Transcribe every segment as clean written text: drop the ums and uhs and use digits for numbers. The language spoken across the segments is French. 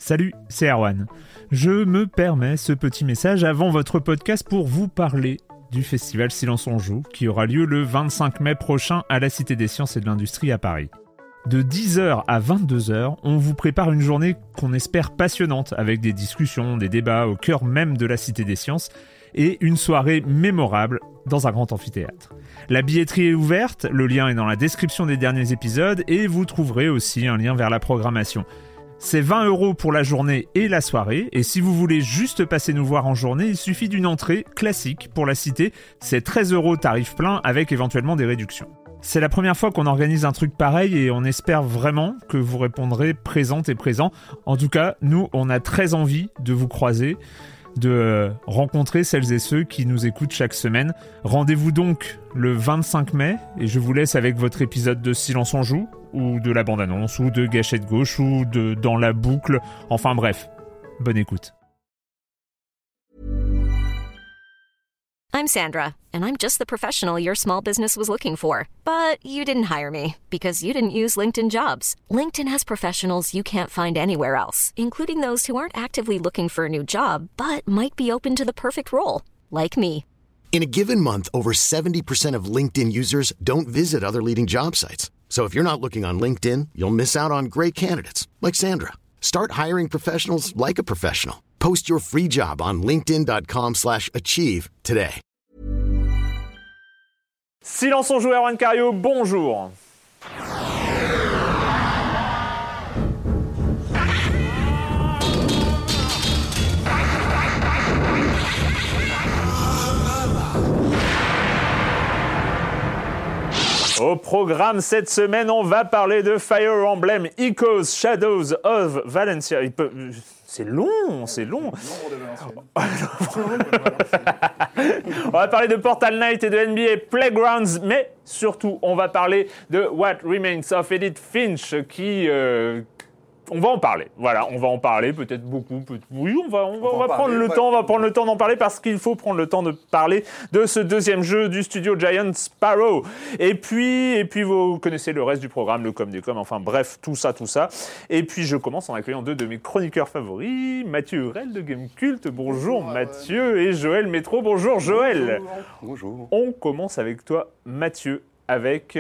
Salut, c'est Erwan. Je me permets ce petit message avant votre podcast pour vous parler du festival Silence on Joue qui aura lieu le 25 mai prochain à la Cité des Sciences et de l'Industrie à Paris. De 10h à 22h, on vous prépare une journée qu'on espère passionnante avec des discussions, des débats au cœur même de la Cité des Sciences et une soirée mémorable dans un grand amphithéâtre. La billetterie est ouverte, le lien est dans la description des derniers épisodes et vous trouverez aussi un lien vers la programmation. C'est 20 € pour la journée et la soirée, et si vous voulez juste passer nous voir en journée, il suffit d'une entrée classique pour la cité, c'est 13 € tarif plein avec éventuellement des réductions. C'est la première fois qu'on organise un truc pareil et on espère vraiment que vous répondrez présentes et présents. En tout cas, nous, on a très envie de vous croiser, de rencontrer celles et ceux qui nous écoutent chaque semaine. Rendez-vous donc le 25 mai et je vous laisse avec votre épisode de Silence on Joue, ou de la bande-annonce, ou de Gâchette Gauche, ou de Dans la boucle, enfin bref, bonne écoute. I'm Sandra, and I'm just the professional your small business was looking for. But you didn't hire me, because you didn't use LinkedIn Jobs. LinkedIn has professionals you can't find anywhere else, including those who aren't actively looking for a new job, but might be open to the perfect role, like me. In a given month, over 70% of LinkedIn users don't visit other leading job sites. So if you're not looking on LinkedIn, you'll miss out on great candidates like Sandra. Start hiring professionals like a professional. Post your free job on linkedin.com/achieve today. Silence on Joue, Erwan Cario, bonjour. Au programme cette semaine, on va parler de Fire Emblem Echoes Shadows of Valencia. C'est long. On va parler de Portal Knight et de NBA Playgrounds, mais surtout, on va parler de What Remains of Edith Finch qui... on va en parler. Voilà, on va en parler, peut-être beaucoup. Oui, on va prendre le temps. On va prendre le temps d'en parler parce qu'il faut prendre le temps de parler de ce deuxième jeu du studio Giant Sparrow. Et puis vous connaissez le reste du programme, le com des coms, enfin bref, tout ça. Et puis je commence en accueillant deux de mes chroniqueurs favoris, Mathieu Hurel de Gamecult. Bonjour Mathieu, et Joël Métro. Bonjour Joël. Bonjour. On commence avec toi, Mathieu. Avec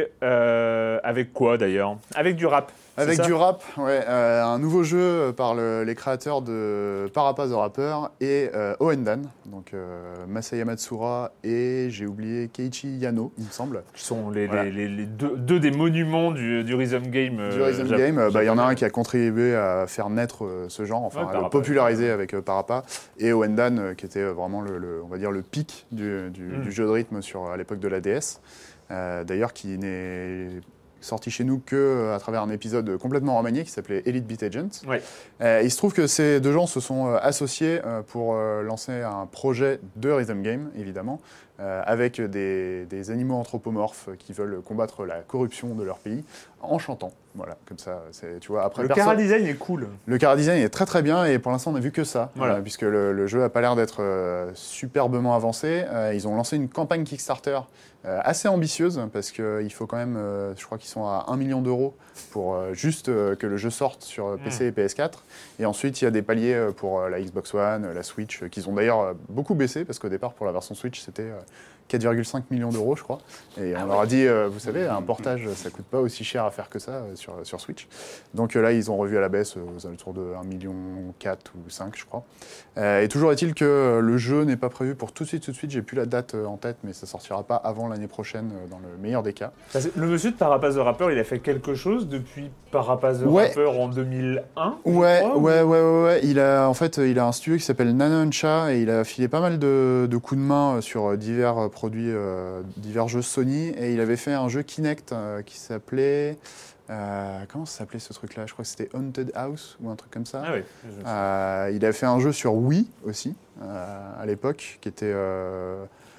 quoi d'ailleurs ? Avec du rap. Avec du rap, ouais. Un nouveau jeu par les créateurs de Parappa the Rapper et Oendan, donc Masaya Matsura et j'ai oublié Keiichi Yano, il me semble. Qui sont les deux des monuments du Rhythm Game. Du Rhythm Game, il y en a un qui a contribué à faire naître ce genre, enfin à le populariser avec Parappa, et Oendan qui était vraiment on va dire le pic du jeu de rythme à l'époque de la DS. D'ailleurs, qui n'est sorti chez nous qu'à travers un épisode complètement remanié qui s'appelait Elite Beat Agent. Ouais. Il se trouve que ces deux gens se sont associés pour lancer un projet de Rhythm Game, évidemment, avec des animaux anthropomorphes qui veulent combattre la corruption de leur pays en chantant. Voilà, comme ça, tu vois. Après, le chara-design est cool. Le chara-design est très très bien et pour l'instant on n'a vu que ça, puisque le jeu n'a pas l'air d'être superbement avancé. Ils ont lancé une campagne Kickstarter assez ambitieuse parce qu'il faut quand même, je crois qu'ils sont à 1 million d'euros pour juste que le jeu sorte sur PC et PS4. Et ensuite il y a des paliers pour la Xbox One, la Switch, qu'ils ont d'ailleurs beaucoup baissé parce qu'au départ pour la version Switch c'était 4,5 millions d'euros, je crois. Et on leur a dit, vous savez, un portage, ça coûte pas aussi cher à faire que ça sur Switch. Donc là, ils ont revu à la baisse aux alentours de 1,4 million ou 5, je crois. Et toujours est-il que le jeu n'est pas prévu pour tout de suite. J'ai plus la date en tête, mais ça sortira pas avant l'année prochaine, dans le meilleur des cas. Le monsieur de Parappa the Rapper, il a fait quelque chose depuis Parappa the Rapper en 2001 Ouais. Il a un studio qui s'appelle Nanoncha et il a filé pas mal de coups de main sur divers produits, divers jeux Sony, et il avait fait un jeu Kinect qui s'appelait... comment ça s'appelait ce truc-là ? Je crois que c'était Haunted House ou un truc comme ça. Ah oui. Il a fait un jeu sur Wii aussi, à l'époque, qui était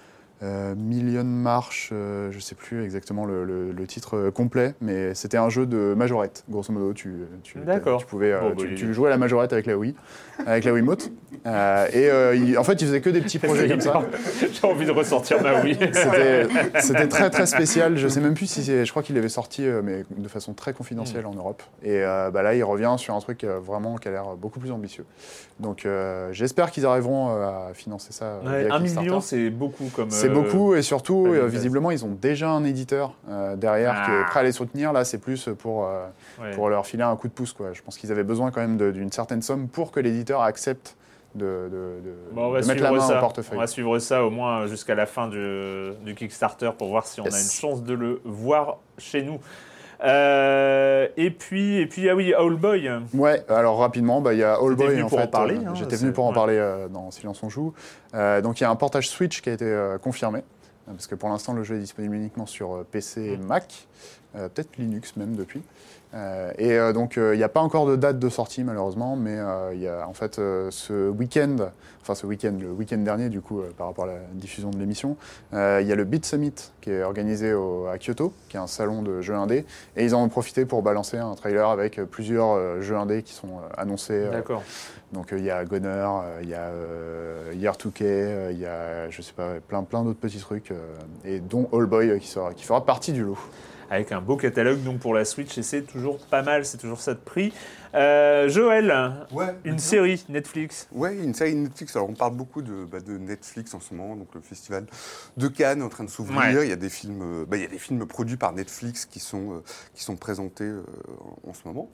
Million March, je ne sais plus exactement le titre complet, mais c'était un jeu de majorette, grosso modo. Tu jouais à la majorette avec la Wii, avec la Wiimote. En fait, il faisait que des petits projets comme ça. J'ai envie de ressortir ma Wii. C'était très très spécial. Je ne sais même plus si je crois qu'il l'avait sorti, mais de façon très confidentielle en Europe. Et là, il revient sur un truc vraiment qui a l'air beaucoup plus ambitieux. Donc, j'espère qu'ils arriveront à financer ça. Ouais, 1 million, c'est beaucoup comme. C'est beaucoup, et surtout, visiblement, ils ont déjà un éditeur derrière qui est prêt à les soutenir. Là, c'est plus pour leur filer un coup de pouce, quoi. Je pense qu'ils avaient besoin quand même d'une certaine somme pour que l'éditeur accepte de mettre la main au portefeuille. On va suivre ça au moins jusqu'à la fin du Kickstarter pour voir si on a une chance de le voir chez nous. Et puis, ah oui, Owlboy. Ouais, alors rapidement, il y a Owlboy. J'étais venu pour en parler dans Silence on joue. Donc il y a un portage Switch qui a été confirmé, parce que pour l'instant le jeu est disponible uniquement sur PC et Mac, peut-être Linux même depuis. Donc il n'y a pas encore de date de sortie malheureusement, mais il y a en fait le week-end dernier du coup par rapport à la diffusion de l'émission, il y a le Beat Summit qui est organisé à Kyoto, qui est un salon de jeux indés, et ils en ont profité pour balancer un trailer avec plusieurs jeux indés qui sont annoncés. D'accord. Donc il y a Gunner, il y a Year 2K, il y a je sais pas plein d'autres petits trucs, et dont Owlboy qui fera partie du lot. Avec un beau catalogue donc pour la Switch, et c'est toujours pas mal, c'est toujours ça de prix. Joël, une série Netflix. Ouais, une série Netflix. Alors on parle beaucoup de Netflix en ce moment, donc le festival de Cannes est en train de s'ouvrir. Ouais. Il y a des films produits par Netflix qui sont présentés en ce moment.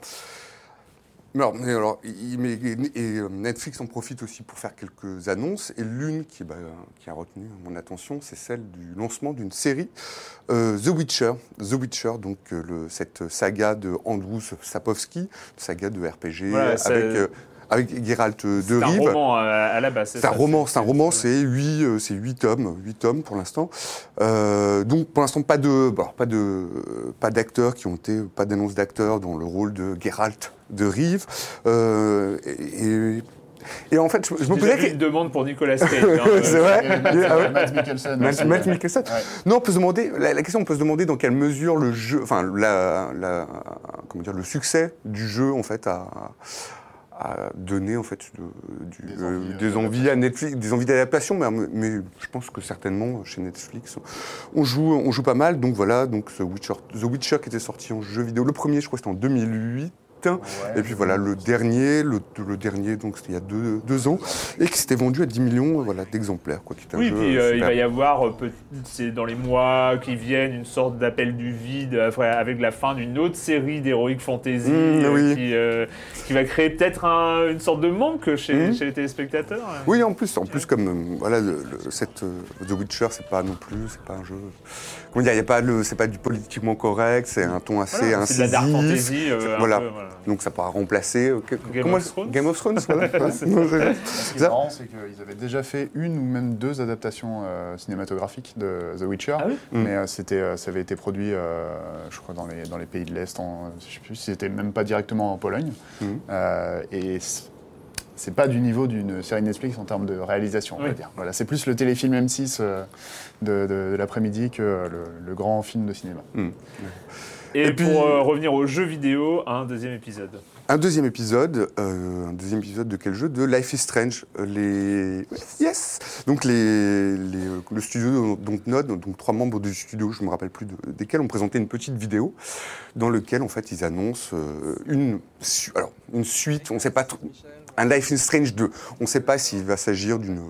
Netflix en profite aussi pour faire quelques annonces, et l'une qui a retenu mon attention, c'est celle du lancement d'une série, The Witcher. The Witcher, donc cette saga de Andrzej Sapkowski, saga de RPG avec Geralt de Rive. C'est un roman à la base. C'est un roman, c'est 8 tomes pour l'instant. Donc pour l'instant pas d'acteurs qui ont été, pas d'annonce d'acteurs dans le rôle de Geralt de Rive. Et en fait, je me posais une demande pour Nicolas Cage. C'est vrai. Mads Mikkelsen. Mads Mikkelsen. Ouais. Non, on peut se demander. La question, on peut se demander dans quelle mesure le jeu, enfin le succès du jeu en fait a donné en fait des envies à Netflix, des envies d'adaptation, mais je pense que certainement chez Netflix on joue pas mal. Donc voilà, donc The Witcher qui était sorti en jeu vidéo, le premier je crois c'était en 2008. Et puis voilà, le dernier, donc c'était il y a 2 ans, et qui s'était vendu à 10 millions d'exemplaires. Oui, puis il va y avoir, c'est dans les mois qui viennent, une sorte d'appel du vide avec la fin d'une autre série d'Heroic Fantasy qui va créer peut-être une sorte de manque chez les téléspectateurs. Oui, en plus comme The Witcher, c'est pas un jeu. Comment dire, c'est pas du politiquement correct, c'est un ton assez incisif. C'est de la dark fantasy. Voilà. Donc ça pourra remplacer Game of Thrones. Voilà. Ce qui est marrant, c'est qu'ils avaient déjà fait 1 ou même 2 adaptations cinématographiques de The Witcher, mais ça avait été produit, je crois, dans les pays de l'Est. Je sais plus si c'était même pas directement en Pologne. Et c'est pas du niveau d'une série Netflix en termes de réalisation, on va dire. Voilà, c'est plus le téléfilm M6 de l'après-midi que le grand film de cinéma. Et puis, pour revenir aux jeux vidéo, un deuxième épisode. Un deuxième épisode de quel jeu ? De Life is Strange. Donc le studio Dontnod, donc 3 membres du studio, je ne me rappelle plus desquels, ont présenté une petite vidéo dans laquelle en fait ils annoncent une suite. On ne sait pas trop. Un Life is Strange 2. On ne sait pas s'il va s'agir de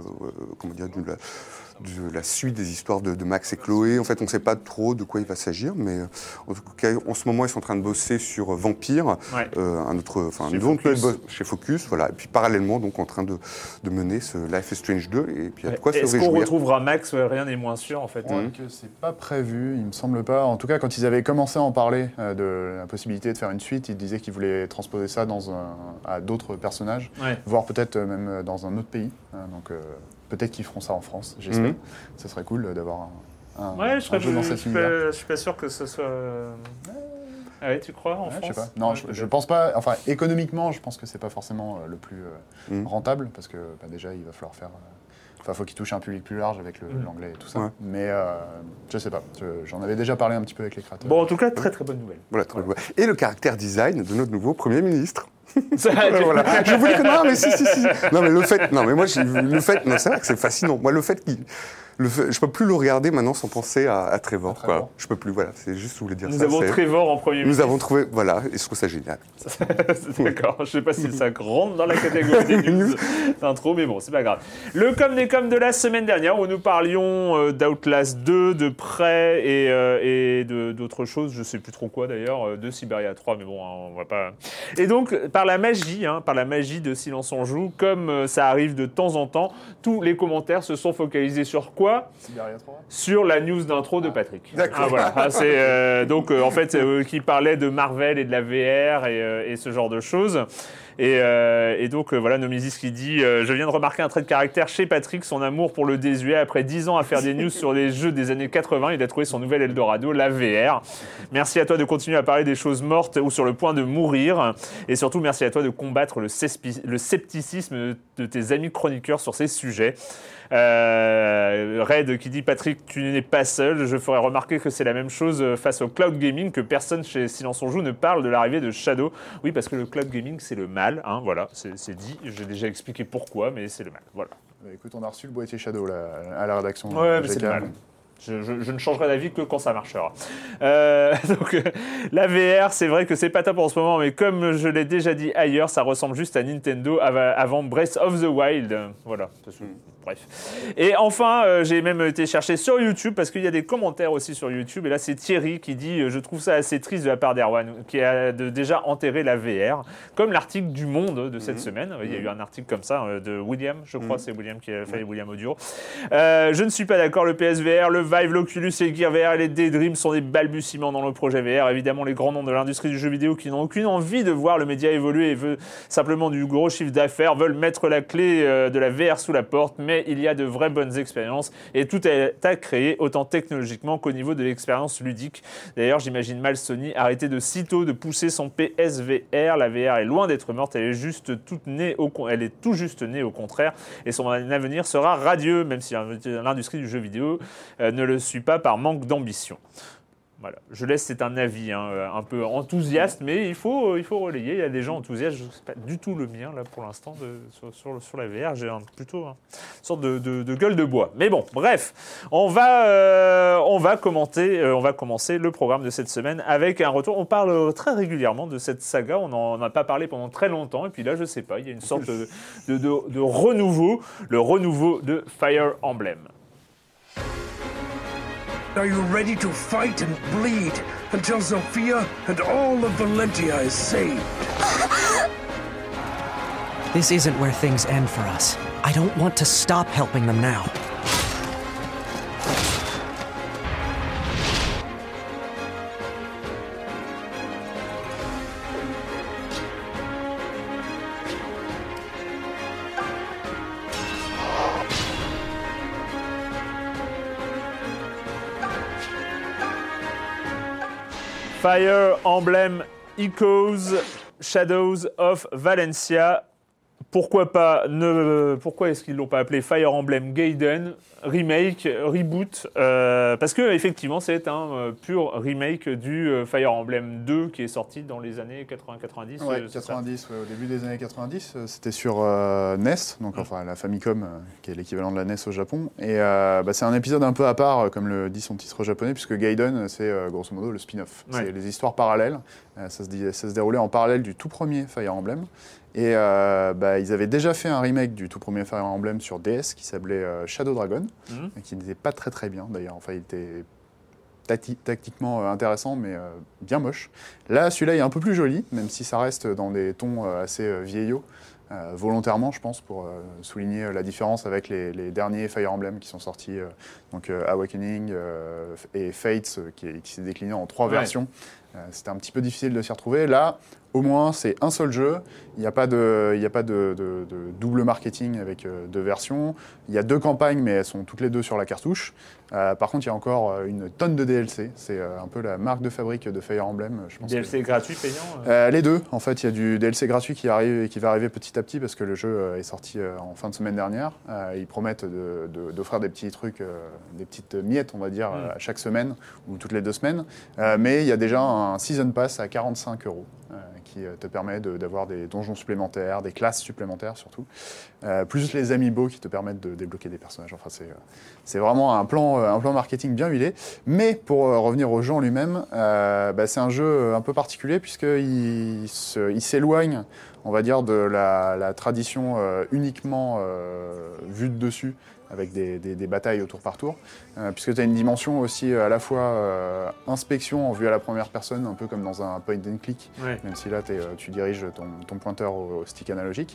la suite des histoires de Max et Chloé. En fait, on ne sait pas trop de quoi il va s'agir, mais en tout cas, en ce moment, ils sont en train de bosser sur Vampire, chez Focus, voilà. Et puis parallèlement, donc en train de mener ce Life is Strange 2, et puis il y a de quoi se réjouir. Est-ce qu'on retrouvera Max ? Rien n'est moins sûr, en fait. Que c'est pas prévu, il me semble pas. En tout cas, quand ils avaient commencé à en parler de la possibilité de faire une suite, ils disaient qu'ils voulaient transposer ça à d'autres personnages, voire peut-être même dans un autre pays. Donc peut-être qu'ils feront ça en France, j'espère. Ça serait cool d'avoir un jeu dans cet univers. Je suis pas sûr que ce soit... Ah ouais, tu crois en France ? Je sais pas. Non, je pense pas. Enfin, économiquement, je pense que c'est pas forcément le plus rentable, parce que déjà, il va falloir faire Enfin, faut qu'il touche un public plus large avec l'anglais et tout ça. Mais je sais pas. J'en avais déjà parlé un petit peu avec les créateurs. Bon, en tout cas, très très bonne nouvelle. Voilà, très bonne. Et le caractère design de notre nouveau Premier ministre. Voilà. Je voulais que non, mais si. Non, mais le fait, non, c'est vrai que c'est fascinant. Moi, le fait qu'il, je peux plus le regarder maintenant sans penser à Trevor. Quoi. Je peux plus. Voilà, c'est juste je voulais dire ça. Nous avons Trevor en premier ministre. Nous avons trouvé, voilà, et je trouve ça génial. D'accord. Je sais pas si ça rentre dans la catégorie des news d'intro, mais bon, c'est pas grave. Le com des com de la semaine dernière où nous parlions d'Outlast 2, de Prey et d'autres choses. Je sais plus trop quoi d'ailleurs, de Siberia 3, mais bon, hein, on va pas. Et donc, par la magie de Silence on joue, comme ça arrive de temps en temps, tous les commentaires se sont focalisés sur quoi ? Sur la news d'intro de Patrick. D'accord. Ah, voilà. Ah, c'est, donc, en fait, qui parlait de Marvel et de la VR et ce genre de choses. Et donc, voilà, Nomisis qui dit « Je viens de remarquer un trait de caractère chez Patrick, son amour pour le désuet. Après 10 ans à faire des news sur les jeux des années 80, il a trouvé son nouvel Eldorado, la VR. Merci à toi de continuer à parler des choses mortes ou sur le point de mourir. Et surtout, merci à toi de combattre le scepticisme de tes amis chroniqueurs sur ces sujets. » Red qui dit « Patrick, tu n'es pas seul. Je ferai remarquer que c'est la même chose face au cloud gaming, que personne chez Silence on joue ne parle de l'arrivée de Shadow. » Oui, parce que le cloud gaming, c'est le mal. Hein, voilà, c'est dit. J'ai déjà expliqué pourquoi, mais c'est le mal. Voilà. Bah, écoute, on a reçu le boîtier Shadow là, à la rédaction. Ouais, mais c'est le mal. Je ne changerai d'avis que quand ça marchera. Donc, la VR, c'est vrai que c'est pas top en ce moment, mais comme je l'ai déjà dit ailleurs, ça ressemble juste à Nintendo avant Breath of the Wild. Voilà. Bref. Et enfin, j'ai même été chercher sur YouTube, parce qu'il y a des commentaires aussi sur YouTube, et là, c'est Thierry qui dit « Je trouve ça assez triste de la part d'Erwan, qui a déjà enterré la VR », comme l'article du Monde de cette semaine. Il y a eu un article comme ça de William, je crois, c'est William qui a fait William Audio. Je ne suis pas d'accord, le PSVR, le Vive, l'Oculus et le Gear VR et les Daydream sont des balbutiements dans le projet VR. Évidemment, les grands noms de l'industrie du jeu vidéo qui n'ont aucune envie de voir le média évoluer et veulent simplement du gros chiffre d'affaires, veulent mettre la clé de la VR sous la porte, mais il y a de vraies bonnes expériences et tout est à créer, autant technologiquement qu'au niveau de l'expérience ludique. D'ailleurs, j'imagine mal Sony arrêter de sitôt de pousser son PSVR. La VR est loin d'être morte, elle est tout juste née au contraire, et son avenir sera radieux, même si l'industrie du jeu vidéo ne le suit pas par manque d'ambition. Voilà. Je laisse, c'est un avis un peu enthousiaste, mais il faut relayer. Il y a des gens enthousiastes, je ne sais pas du tout le mien là pour l'instant sur la VR. J'ai plutôt une sorte de gueule de bois. Mais bon, bref, on va commencer le programme de cette semaine avec un retour. On parle très régulièrement de cette saga. On n'en a pas parlé pendant très longtemps, et puis là, je ne sais pas, il y a une sorte de renouveau, le renouveau de Fire Emblem. Are you ready to fight and bleed until Zofia and all of Valentia is saved? This isn't where things end for us. I don't want to stop helping them now. Fire Emblem Echoes, Shadows of Valencia. Pourquoi est-ce qu'ils ne l'ont pas appelé Fire Emblem Gaiden remake, reboot, parce que effectivement c'est un pur remake du Fire Emblem 2 qui est sorti dans les années 80-90. Ouais, 90, ouais, au début des années 90, c'était sur NES, donc enfin la Famicom, qui est l'équivalent de la NES au Japon. Et c'est un épisode un peu à part, comme le dit son titre japonais, puisque Gaiden, c'est grosso modo le spin-off. Ouais. C'est les histoires parallèles. Ça se déroulait en parallèle du tout premier Fire Emblem. Et ils avaient déjà fait un remake du tout premier Fire Emblem sur DS qui s'appelait Shadow Dragon, qui n'était pas très très bien d'ailleurs. Enfin, il était tactiquement intéressant, mais bien moche. Là, celui-là est un peu plus joli, même si ça reste dans des tons assez vieillots, volontairement, je pense, pour souligner la différence avec les derniers Fire Emblem qui sont sortis, donc Awakening et Fates, qui s'est décliné en 3 versions. C'était un petit peu difficile de s'y retrouver. Là, au moins, c'est un seul jeu. Il n'y a pas de double marketing avec 2 versions. Il y a 2 campagnes, mais elles sont toutes les 2 sur la cartouche. Par contre, il y a encore une tonne de DLC. C'est un peu la marque de fabrique de Fire Emblem. Je pense DLC gratuit, payant Les 2. En fait, il y a du DLC gratuit qui arrive et qui va arriver petit à petit parce que le jeu est sorti en fin de semaine dernière. Ils promettent d'offrir des petits trucs, des petites miettes, on va dire, à chaque semaine ou toutes les 2 semaines. Mais il y a déjà un Season Pass à 45 € qui te permet d'avoir des donjons supplémentaires, des classes supplémentaires surtout, plus les amiibo qui te permettent de débloquer des personnages. Enfin, c'est vraiment un plan marketing bien huilé. Mais pour revenir au jeu en lui-même, c'est un jeu un peu particulier puisqu'il s'éloigne, on va dire, de la tradition uniquement vue de dessus, avec des batailles au tour par tour, puisque tu as une dimension aussi à la fois inspection en vue à la première personne, un peu comme dans un point and click, même si là tu diriges ton pointeur au stick analogique,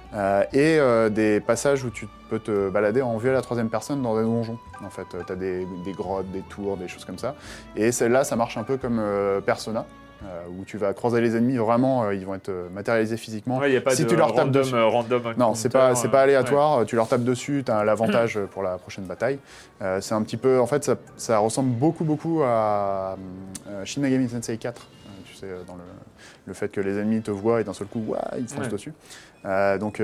et des passages où tu peux te balader en vue à la troisième personne dans des donjons. En fait, tu as des grottes, des tours, des choses comme ça, et celle-là, ça marche un peu comme Persona, où tu vas croiser les ennemis, vraiment, ils vont être matérialisés physiquement. Il n'y a pas si de tu leur tapes dessus, random. Non, c'est pas aléatoire, tu leur tapes dessus, tu as l'avantage pour la prochaine bataille. C'est un petit peu, en fait, ça ressemble beaucoup à Shin Megami Tensei 4, tu sais, dans le fait que les ennemis te voient et d'un seul coup, ils te foncent dessus. Donc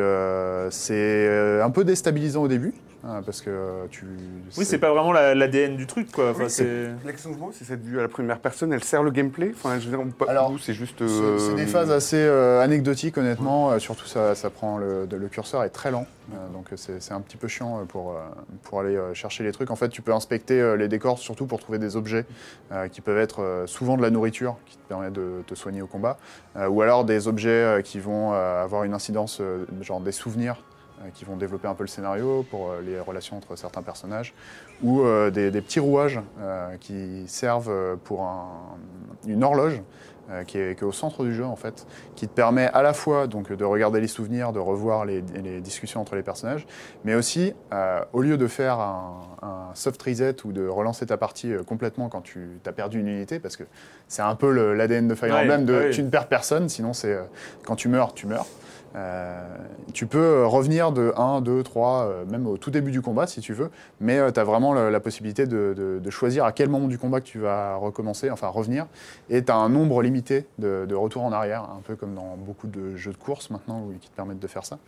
c'est un peu déstabilisant au début. Parce que c'est pas vraiment l'ADN du truc, quoi. Enfin, la question que je me pose, c'est cette vue à la première personne, elle sert le gameplay. Enfin, je veux dire, alors, c'est juste. C'est des phases assez anecdotiques, honnêtement. Surtout, ça prend le curseur est très lent, donc c'est un petit peu chiant pour aller chercher les trucs. En fait, tu peux inspecter les décors, surtout pour trouver des objets qui peuvent être souvent de la nourriture, qui te permet de te soigner au combat, ou alors des objets qui vont avoir une incidence, genre des souvenirs, qui vont développer un peu le scénario pour les relations entre certains personnages, ou des petits rouages qui servent pour une horloge qui est au centre du jeu, en fait, qui te permet à la fois donc, de regarder les souvenirs, de revoir les discussions entre les personnages, mais aussi, au lieu de faire un soft reset ou de relancer ta partie complètement quand tu as perdu une unité, parce que c'est un peu l'ADN de Fire Emblem, tu ne perds personne, sinon c'est quand tu meurs, tu meurs. Tu peux revenir de 1, 2, 3, même au tout début du combat si tu veux, mais tu as vraiment la possibilité de choisir à quel moment du combat que tu vas recommencer, enfin revenir, et tu as un nombre limité de retours en arrière, un peu comme dans beaucoup de jeux de course maintenant qui te permettent de faire ça.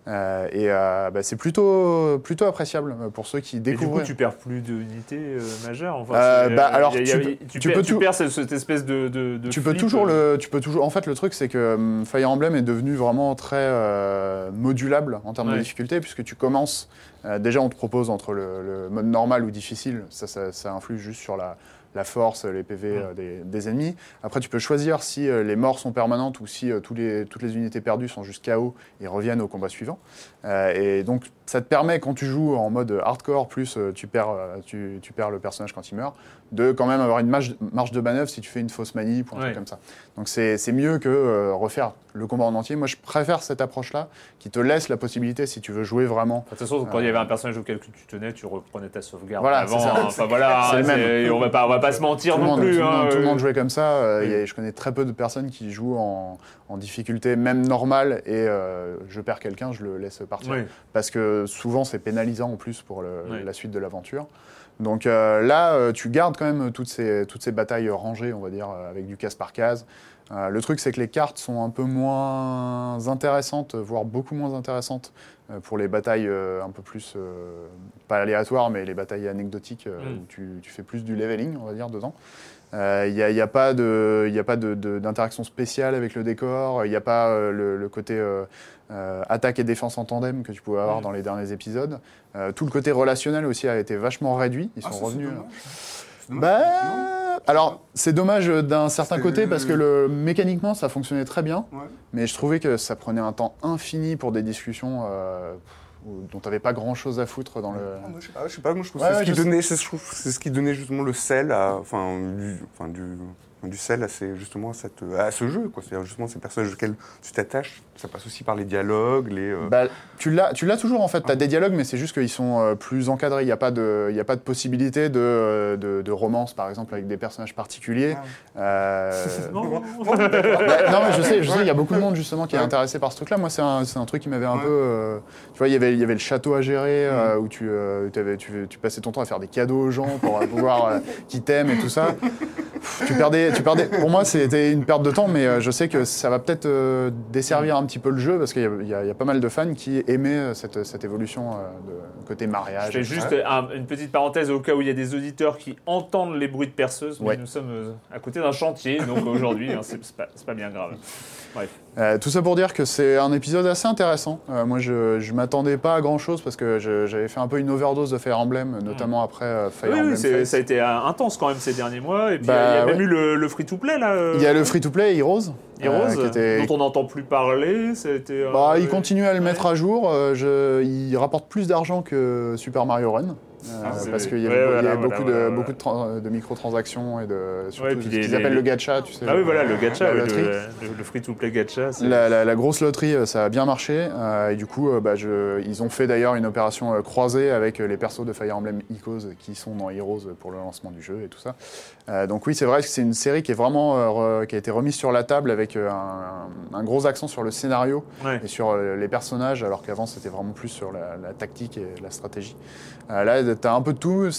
C'est plutôt appréciable pour ceux qui découvrent. Et du coup, tu perds plus d'unités majeures. Enfin, tu perds cette espèce de tu peux toujours en fait, le truc, c'est que Fire Emblem est devenu vraiment très modulable en termes de difficulté, puisque tu commences, déjà on te propose entre le mode normal ou difficile, ça influe juste sur la force, les PV des ennemis. Après, tu peux choisir si les morts sont permanentes ou si toutes les unités perdues sont juste KO et reviennent au combat suivant. Et donc, ça te permet, quand tu joues en mode hardcore, plus tu perds le personnage quand il meurt, de quand même avoir une marge de manœuvre si tu fais une fausse manip ou un truc comme ça. Donc, c'est mieux que refaire le combat en entier. Moi, je préfère cette approche-là qui te laisse la possibilité, si tu veux jouer vraiment. De toute façon, quand il y avait un personnage auquel tu tenais, tu reprenais ta sauvegarde avant. Enfin, voilà, c'est le même. On va pas se mentir non plus. Tout le monde jouait comme ça. Je connais très peu de personnes qui jouent en difficulté, même normale, et je perds quelqu'un, je le laisse partir. Parce que souvent, c'est pénalisant en plus pour la suite de l'aventure. Donc là, tu gardes quand même toutes ces batailles rangées, on va dire, avec du case par case. Le truc, c'est que les cartes sont un peu moins intéressantes, voire beaucoup moins intéressantes pour les batailles un peu plus, pas aléatoires, mais les batailles anecdotiques où tu fais plus du leveling, on va dire, dedans. Il n'y a pas d'interaction spéciale avec le décor, il n'y a pas le côté attaque et défense en tandem que tu pouvais avoir dans les derniers épisodes. Tout le côté relationnel aussi a été vachement réduit. Ils sont revenus. Alors, c'est dommage d'un certain côté parce que mécaniquement, ça fonctionnait très bien, mais je trouvais que ça prenait un temps infini pour des discussions dont tu n'avais pas grand-chose à foutre dans le... Je sais pas, moi je trouve que c'est ce qui donnait justement le sel du sel à ce jeu, quoi. C'est-à-dire justement ces personnages auxquels tu t'attaches, ça passe aussi par les dialogues, tu l'as toujours en fait, tu as des dialogues, mais c'est juste qu'ils sont plus encadrés, il n'y a pas de possibilité de romance, par exemple, avec des personnages particuliers. Non, mais je sais, il y a beaucoup de monde justement qui est intéressé par ce truc-là. Moi, c'est un truc qui m'avait un peu... tu vois, il y avait le château à gérer, où tu passais ton temps à faire des cadeaux aux gens pour pouvoir qui t'aiment et tout ça. Tu perdais. Pour moi, c'était une perte de temps, mais je sais que ça va peut-être desservir un petit peu le jeu parce qu'il y a pas mal de fans qui aimaient cette évolution de côté mariage. Je fais juste une petite parenthèse au cas où il y a des auditeurs qui entendent les bruits de perceuse, mais nous sommes à côté d'un chantier, donc aujourd'hui, c'est pas bien grave. Bref. Tout ça pour dire que c'est un épisode assez intéressant. Moi, je m'attendais pas à grand-chose parce que j'avais fait un peu une overdose de Fire Emblem, notamment après Fire Emblem. Oui, ça a été intense quand même ces derniers mois. Et puis il y a même eu le free-to-play là. Il y a le free-to-play Heroes, dont on n'entend plus parler. Il continue à le mettre à jour. Il rapporte plus d'argent que Super Mario Run. Parce qu'il y avait beaucoup de microtransactions et surtout ce qu'ils appellent le gacha, tu sais. Ah oui, voilà, le gacha, le free-to-play gacha. La grosse loterie, ça a bien marché. Et du coup, ils ont fait d'ailleurs une opération croisée avec les persos de Fire Emblem Echoes qui sont dans Heroes pour le lancement du jeu et tout ça. Donc oui, c'est vrai que c'est une série qui est vraiment qui a été remise sur la table avec un gros accent sur le scénario et sur les personnages, alors qu'avant c'était vraiment plus sur la tactique et la stratégie. Là, t'as un peu de tout,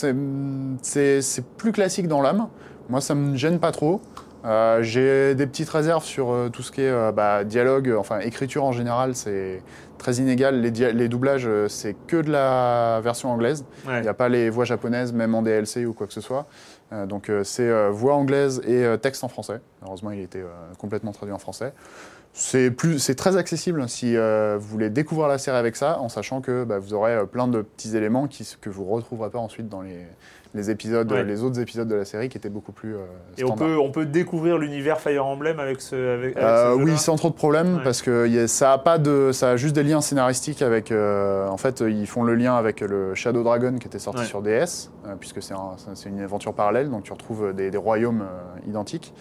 c'est plus classique dans l'âme. Moi, ça me gêne pas trop. J'ai des petites réserves sur tout ce qui est dialogue, enfin écriture en général, c'est très inégal. Les doublages, c'est que de la version anglaise. Il n'y a pas les voix japonaises, même en DLC ou quoi que ce soit. Donc c'est voix anglaise et texte en français. Heureusement, il était complètement traduit en français. C'est très accessible si vous voulez découvrir la série avec ça, en sachant que vous aurez plein de petits éléments que vous ne retrouverez pas ensuite dans les épisodes, les autres épisodes de la série qui étaient beaucoup plus standards. Et on peut découvrir l'univers Fire Emblem avec ce jeu-là. Oui, sans trop de problèmes, parce que ça a juste des liens scénaristiques avec... en fait, ils font le lien avec le Shadow Dragon qui était sorti sur DS, puisque c'est une aventure parallèle, donc tu retrouves des royaumes identiques.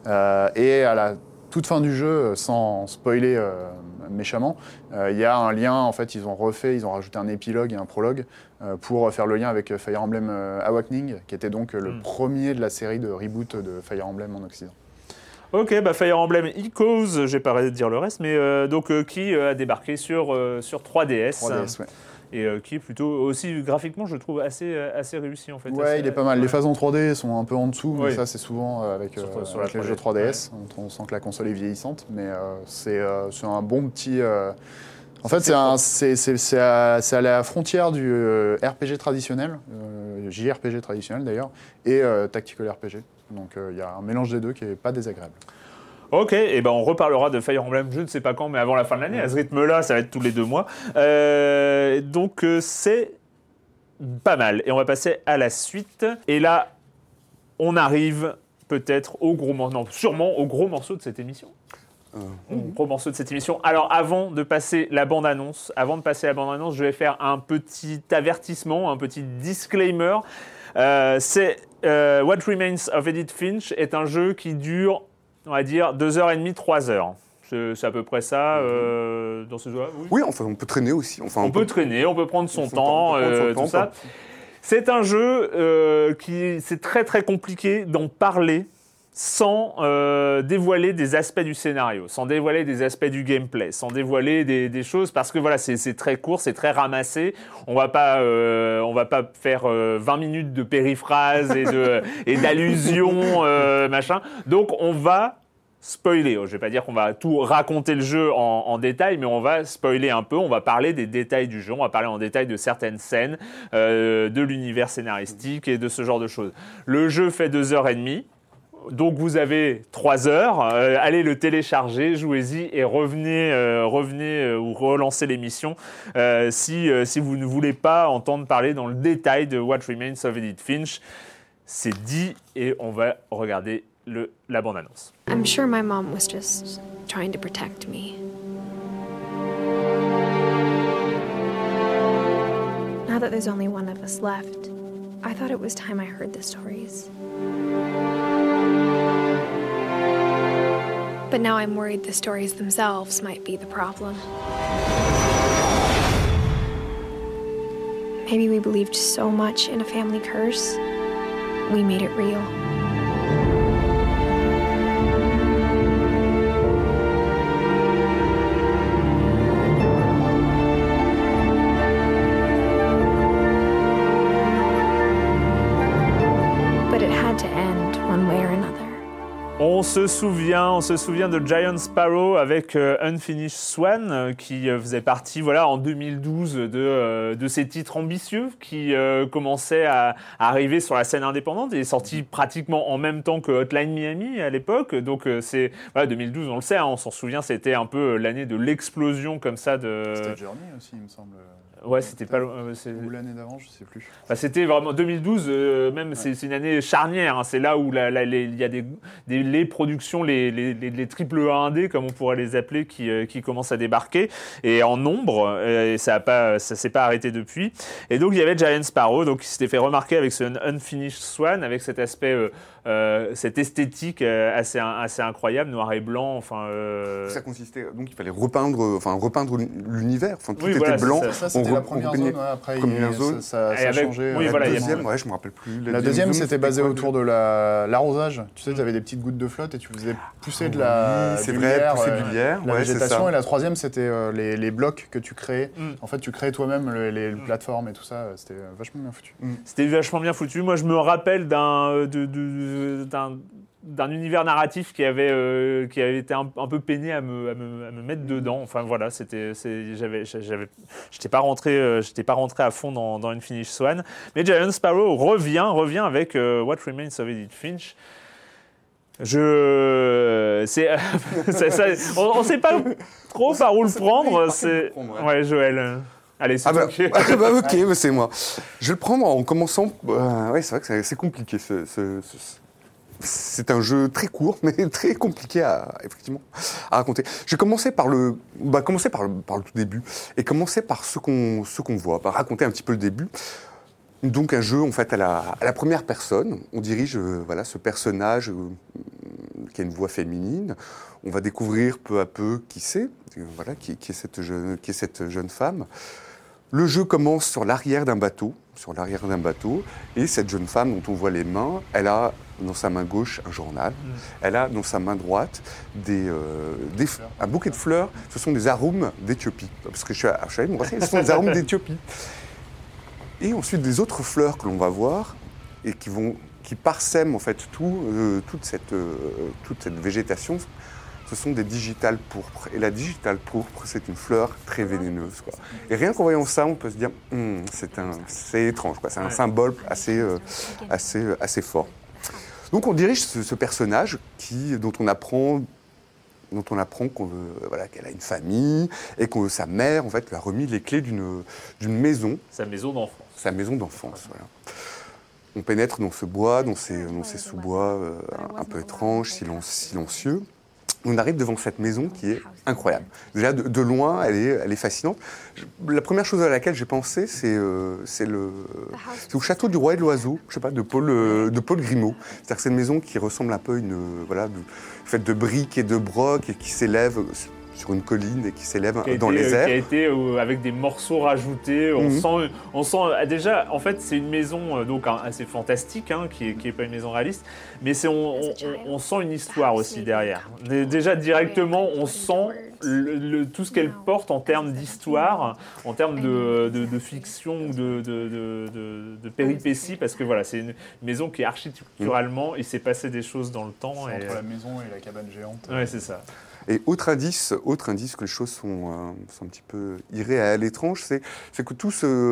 Et à la toute fin du jeu, sans spoiler méchamment, il y a un lien, en fait, ils ont rajouté un épilogue et un prologue pour faire le lien avec Fire Emblem Awakening, qui était donc le premier de la série de reboot de Fire Emblem en Occident. Ok, Fire Emblem Echoes, j'ai pas arrêté de dire le reste, mais qui a débarqué sur 3DS. 3DS, ouais. Et qui est plutôt aussi graphiquement, je trouve, assez réussi en fait. Ouais, il est pas mal. Les phases en 3D sont un peu en dessous, mais ça c'est souvent avec les jeux 3DS. On sent que la console est vieillissante, mais c'est un bon petit... En fait, c'est à la frontière du RPG traditionnel, JRPG traditionnel d'ailleurs, et Tactical RPG. Donc il y a un mélange des deux qui n'est pas désagréable. Ok, et on reparlera de Fire Emblem, je ne sais pas quand, mais avant la fin de l'année. À ce rythme-là, ça va être tous les 2 mois. Donc c'est pas mal. Et on va passer à la suite. Et là, on arrive peut-être sûrement au gros morceau de cette émission. Gros morceau de cette émission. Alors, avant de passer la bande-annonce, je vais faire un petit avertissement, un petit disclaimer. What Remains of Edith Finch est un jeu qui dure, on va dire, 2h30, 3h. C'est à peu près ça dans ce jeu-là. Oui, enfin, on peut traîner aussi. Enfin, on peut traîner, on peut prendre son temps, tout ça. C'est un jeu qui c'est très très compliqué d'en parler sans dévoiler des aspects du scénario, sans dévoiler des aspects du gameplay, sans dévoiler des choses, parce que voilà, c'est très court, c'est très ramassé. On va pas faire 20 minutes de périphrases et d'allusions, machin. Donc on va spoiler. Je vais pas dire qu'on va tout raconter le jeu en détail, mais on va spoiler un peu. On va parler des détails du jeu, on va parler en détail de certaines scènes, de l'univers scénaristique et de ce genre de choses. Le jeu fait 2h30. Donc vous avez 3 heures, allez le télécharger, jouez-y et revenez ou relancez l'émission si vous ne voulez pas entendre parler dans le détail de What Remains of Edith Finch. C'est dit et on va regarder la bande-annonce. I'm sure my mom was just trying to protect me. Now that there's only one of us left, I thought it was time I heard the stories. But now I'm worried the stories themselves might be the problem. Maybe we believed so much in a family curse, we made it real. But it had to end one way or another. On se souvient de Giant Sparrow avec Unfinished Swan qui faisait partie en 2012 de ces titres ambitieux qui commençaient à arriver sur la scène indépendante. Il est sorti pratiquement en même temps que Hotline Miami à l'époque. Donc 2012, on le sait, on s'en souvient, c'était un peu l'année de l'explosion comme ça de... C'était Journey aussi, il me semble. Ouais, c'était pas... Ou l'année d'avant, je sais plus. C'était vraiment 2012, c'est une année charnière. Hein, c'est là où il y a les productions, les triple A indés, comme on pourrait les appeler, qui commencent à débarquer, et en nombre, et ça s'est pas arrêté depuis. Et donc, il y avait Giant Sparrow, donc, qui s'était fait remarquer avec ce Unfinished Swan, avec cet aspect... cette esthétique assez incroyable, noir et blanc, Ça consistait, donc il fallait repeindre l'univers, tout était voilà, blanc. Ça c'était la première zone, après ça a changé. La deuxième, je me rappelle plus. La deuxième, c'était basé autour de l'arrosage. Tu sais, tu avais des petites gouttes de flotte et tu faisais pousser de la végétation. Et la troisième, c'était les blocs que tu créais. En fait, tu créais toi-même les plateformes et tout ça. C'était vachement bien foutu. C'était vachement bien foutu. Moi, je me rappelle d'un univers narratif qui avait été un peu peiné à me mettre dedans. Enfin voilà, j'étais pas rentré à fond dans Unfinished Swan. Mais Giant Sparrow revient avec What Remains of Edith Finch. On sait pas trop par où le prendre. Ouais, Joël. Allez, c'est ok, c'est moi. Je vais le prendre en commençant. C'est vrai que c'est compliqué. C'est un jeu très court, mais très compliqué à raconter. Je vais commencer par le tout début et commencer par ce qu'on voit, par raconter un petit peu le début. Donc un jeu en fait à la première personne. On dirige ce personnage qui a une voix féminine. On va découvrir peu à peu qui c'est, qui est cette jeune femme. Le jeu commence sur l'arrière d'un bateau, et cette jeune femme dont on voit les mains, elle a dans sa main gauche un journal, elle a dans sa main droite un bouquet de fleurs. Ce sont des arômes d'Éthiopie, parce que je suis allé me renseigner, ce sont des arômes d'Éthiopie. Et ensuite des autres fleurs que l'on va voir et qui parsèment en fait toute cette végétation. Ce sont des digitales pourpres. Et la digitale pourpre, c'est une fleur très vénéneuse, quoi. Et rien qu'en voyant ça, on peut se dire, c'est étrange, quoi. C'est un symbole assez fort. Donc on dirige ce personnage dont on apprend qu'elle a une famille et que sa mère, en fait, lui a remis les clés d'une maison. Sa maison d'enfance. Voilà. On pénètre dans ce bois, dans ces sous-bois un peu étranges, silencieux. On arrive devant cette maison qui est incroyable. Déjà, de loin, elle est fascinante. La première chose à laquelle j'ai pensé, c'est au château du Roi et de l'Oiseau, je sais pas, de Paul Grimaud. C'est-à-dire que c'est une maison qui ressemble un peu à faite de briques et de brocs et qui s'élève sur une colline et qui s'élève dans les airs. Qui a été avec des morceaux rajoutés. On sent déjà, en fait, c'est une maison donc assez fantastique, qui est pas une maison réaliste, mais on sent une histoire aussi derrière. Déjà directement, on sent tout ce qu'elle porte en termes d'histoire, en termes de fiction ou de péripéties, parce que voilà, c'est une maison qui architecturalement, il s'est passé des choses dans le temps. Entre la maison et la cabane géante. Ouais, c'est ça. Et autre indice que les choses sont un petit peu irréelles, étranges, c'est que toute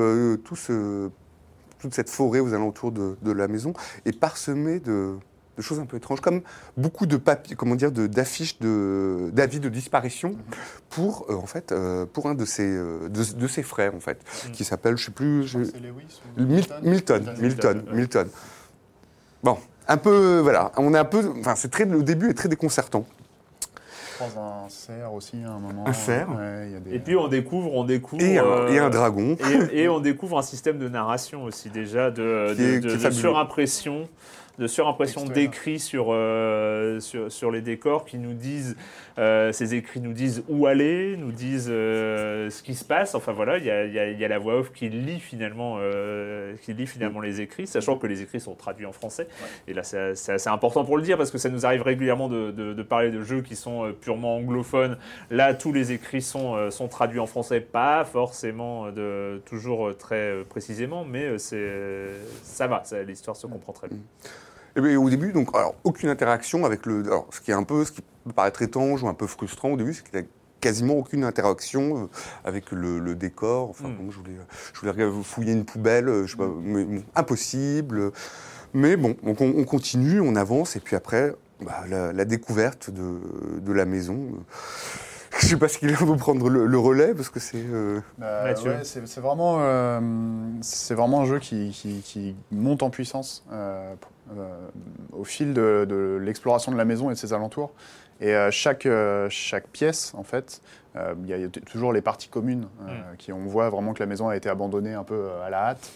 cette forêt aux alentours de la maison est parsemée de choses un peu étranges, comme beaucoup de papiers, d'affiches d'avis de disparition pour un de ses frères en fait, qui s'appelle, je sais plus, c'est Lewis ou Milton. Bon, un peu, voilà, on est un peu, le début est très déconcertant. Je croise un cerf aussi à un moment. Un cerf. Ouais, Et puis on découvre et un dragon. Et on découvre un système de narration aussi déjà de surimpression. de surimpression d'écrits sur les décors qui nous disent, ces écrits nous disent où aller, nous disent ce qui se passe. Enfin voilà, il y a la voix off qui lit finalement les écrits, sachant que les écrits sont traduits en français. Ouais. Et là, c'est assez important pour le dire parce que ça nous arrive régulièrement de parler de jeux qui sont purement anglophones. Là, tous les écrits sont traduits en français, pas forcément toujours très précisément, mais ça va, l'histoire se comprend très bien. Et bien, au début, donc, alors, aucune interaction avec ce qui peut paraître étrange ou un peu frustrant au début, c'est qu'il n'y a quasiment aucune interaction avec le décor. Enfin, je voulais fouiller une poubelle, je sais pas, mais, impossible. Mais bon, donc on continue, on avance, et puis après, la découverte de la maison. Je ne sais pas si quelqu'un veut prendre le relais, parce que c'est... c'est vraiment un jeu qui monte en puissance au fil de l'exploration de la maison et de ses alentours. Et chaque pièce, en fait, il y a toujours les parties communes on voit vraiment que la maison a été abandonnée un peu à la hâte.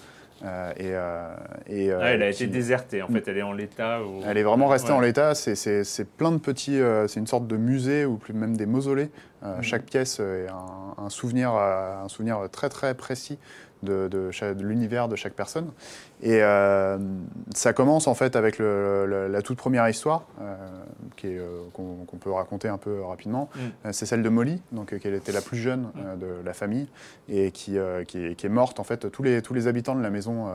Elle a été désertée, en fait, elle est en l'état. Elle est vraiment restée en l'état, c'est plein de petits. C'est une sorte de musée ou plus même des mausolées. Chaque pièce est un souvenir très très précis de l'univers de chaque personne. Et ça commence en fait avec la toute première histoire qu'on peut raconter un peu rapidement. C'est celle de Molly, donc qui était la plus jeune de la famille et qui est morte. En fait, tous les habitants de la maison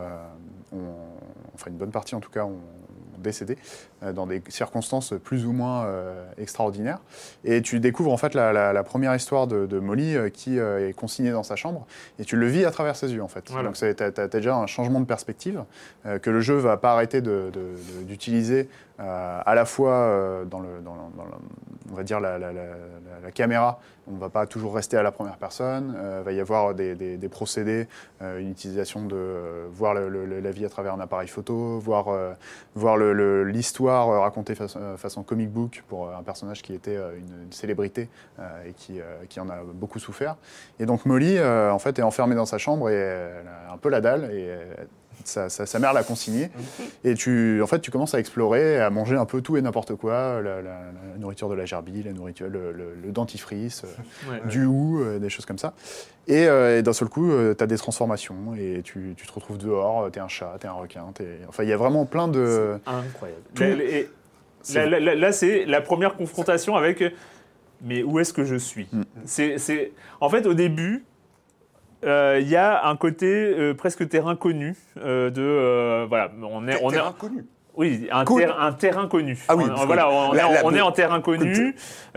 enfin une bonne partie en tout cas, ont décédé dans des circonstances plus ou moins extraordinaires. Et tu découvres en fait la première histoire de Molly qui est consignée dans sa chambre et tu le vis à travers ses yeux en fait. Voilà. Donc t'as déjà un changement de perspective que le jeu va pas arrêter d'utiliser à la fois dans on va dire la caméra. On ne va pas toujours rester à la première personne. Va y avoir des procédés, une utilisation de voir la vie à travers un appareil photo, voir l'histoire racontée façon comic book pour un personnage qui était une célébrité et qui en a beaucoup souffert. Et donc Molly, en fait, est enfermée dans sa chambre et elle a un peu la dalle et sa mère l'a consignée. Et tu commences à explorer, à manger un peu tout et n'importe quoi, la nourriture de la gerbille, la nourriture, le dentifrice, du hou, des choses comme ça. Et d'un seul coup, tu as des transformations et tu te retrouves dehors, tu es un chat, tu es un requin. Enfin, il y a vraiment plein de... C'est incroyable. Là, c'est la première confrontation avec... Mais où est-ce que je suis ? En fait, au début... Il y a un côté presque terrain connu voilà, on est connu. Oui, un terrain connu. Ah oui, on est en terrain connu.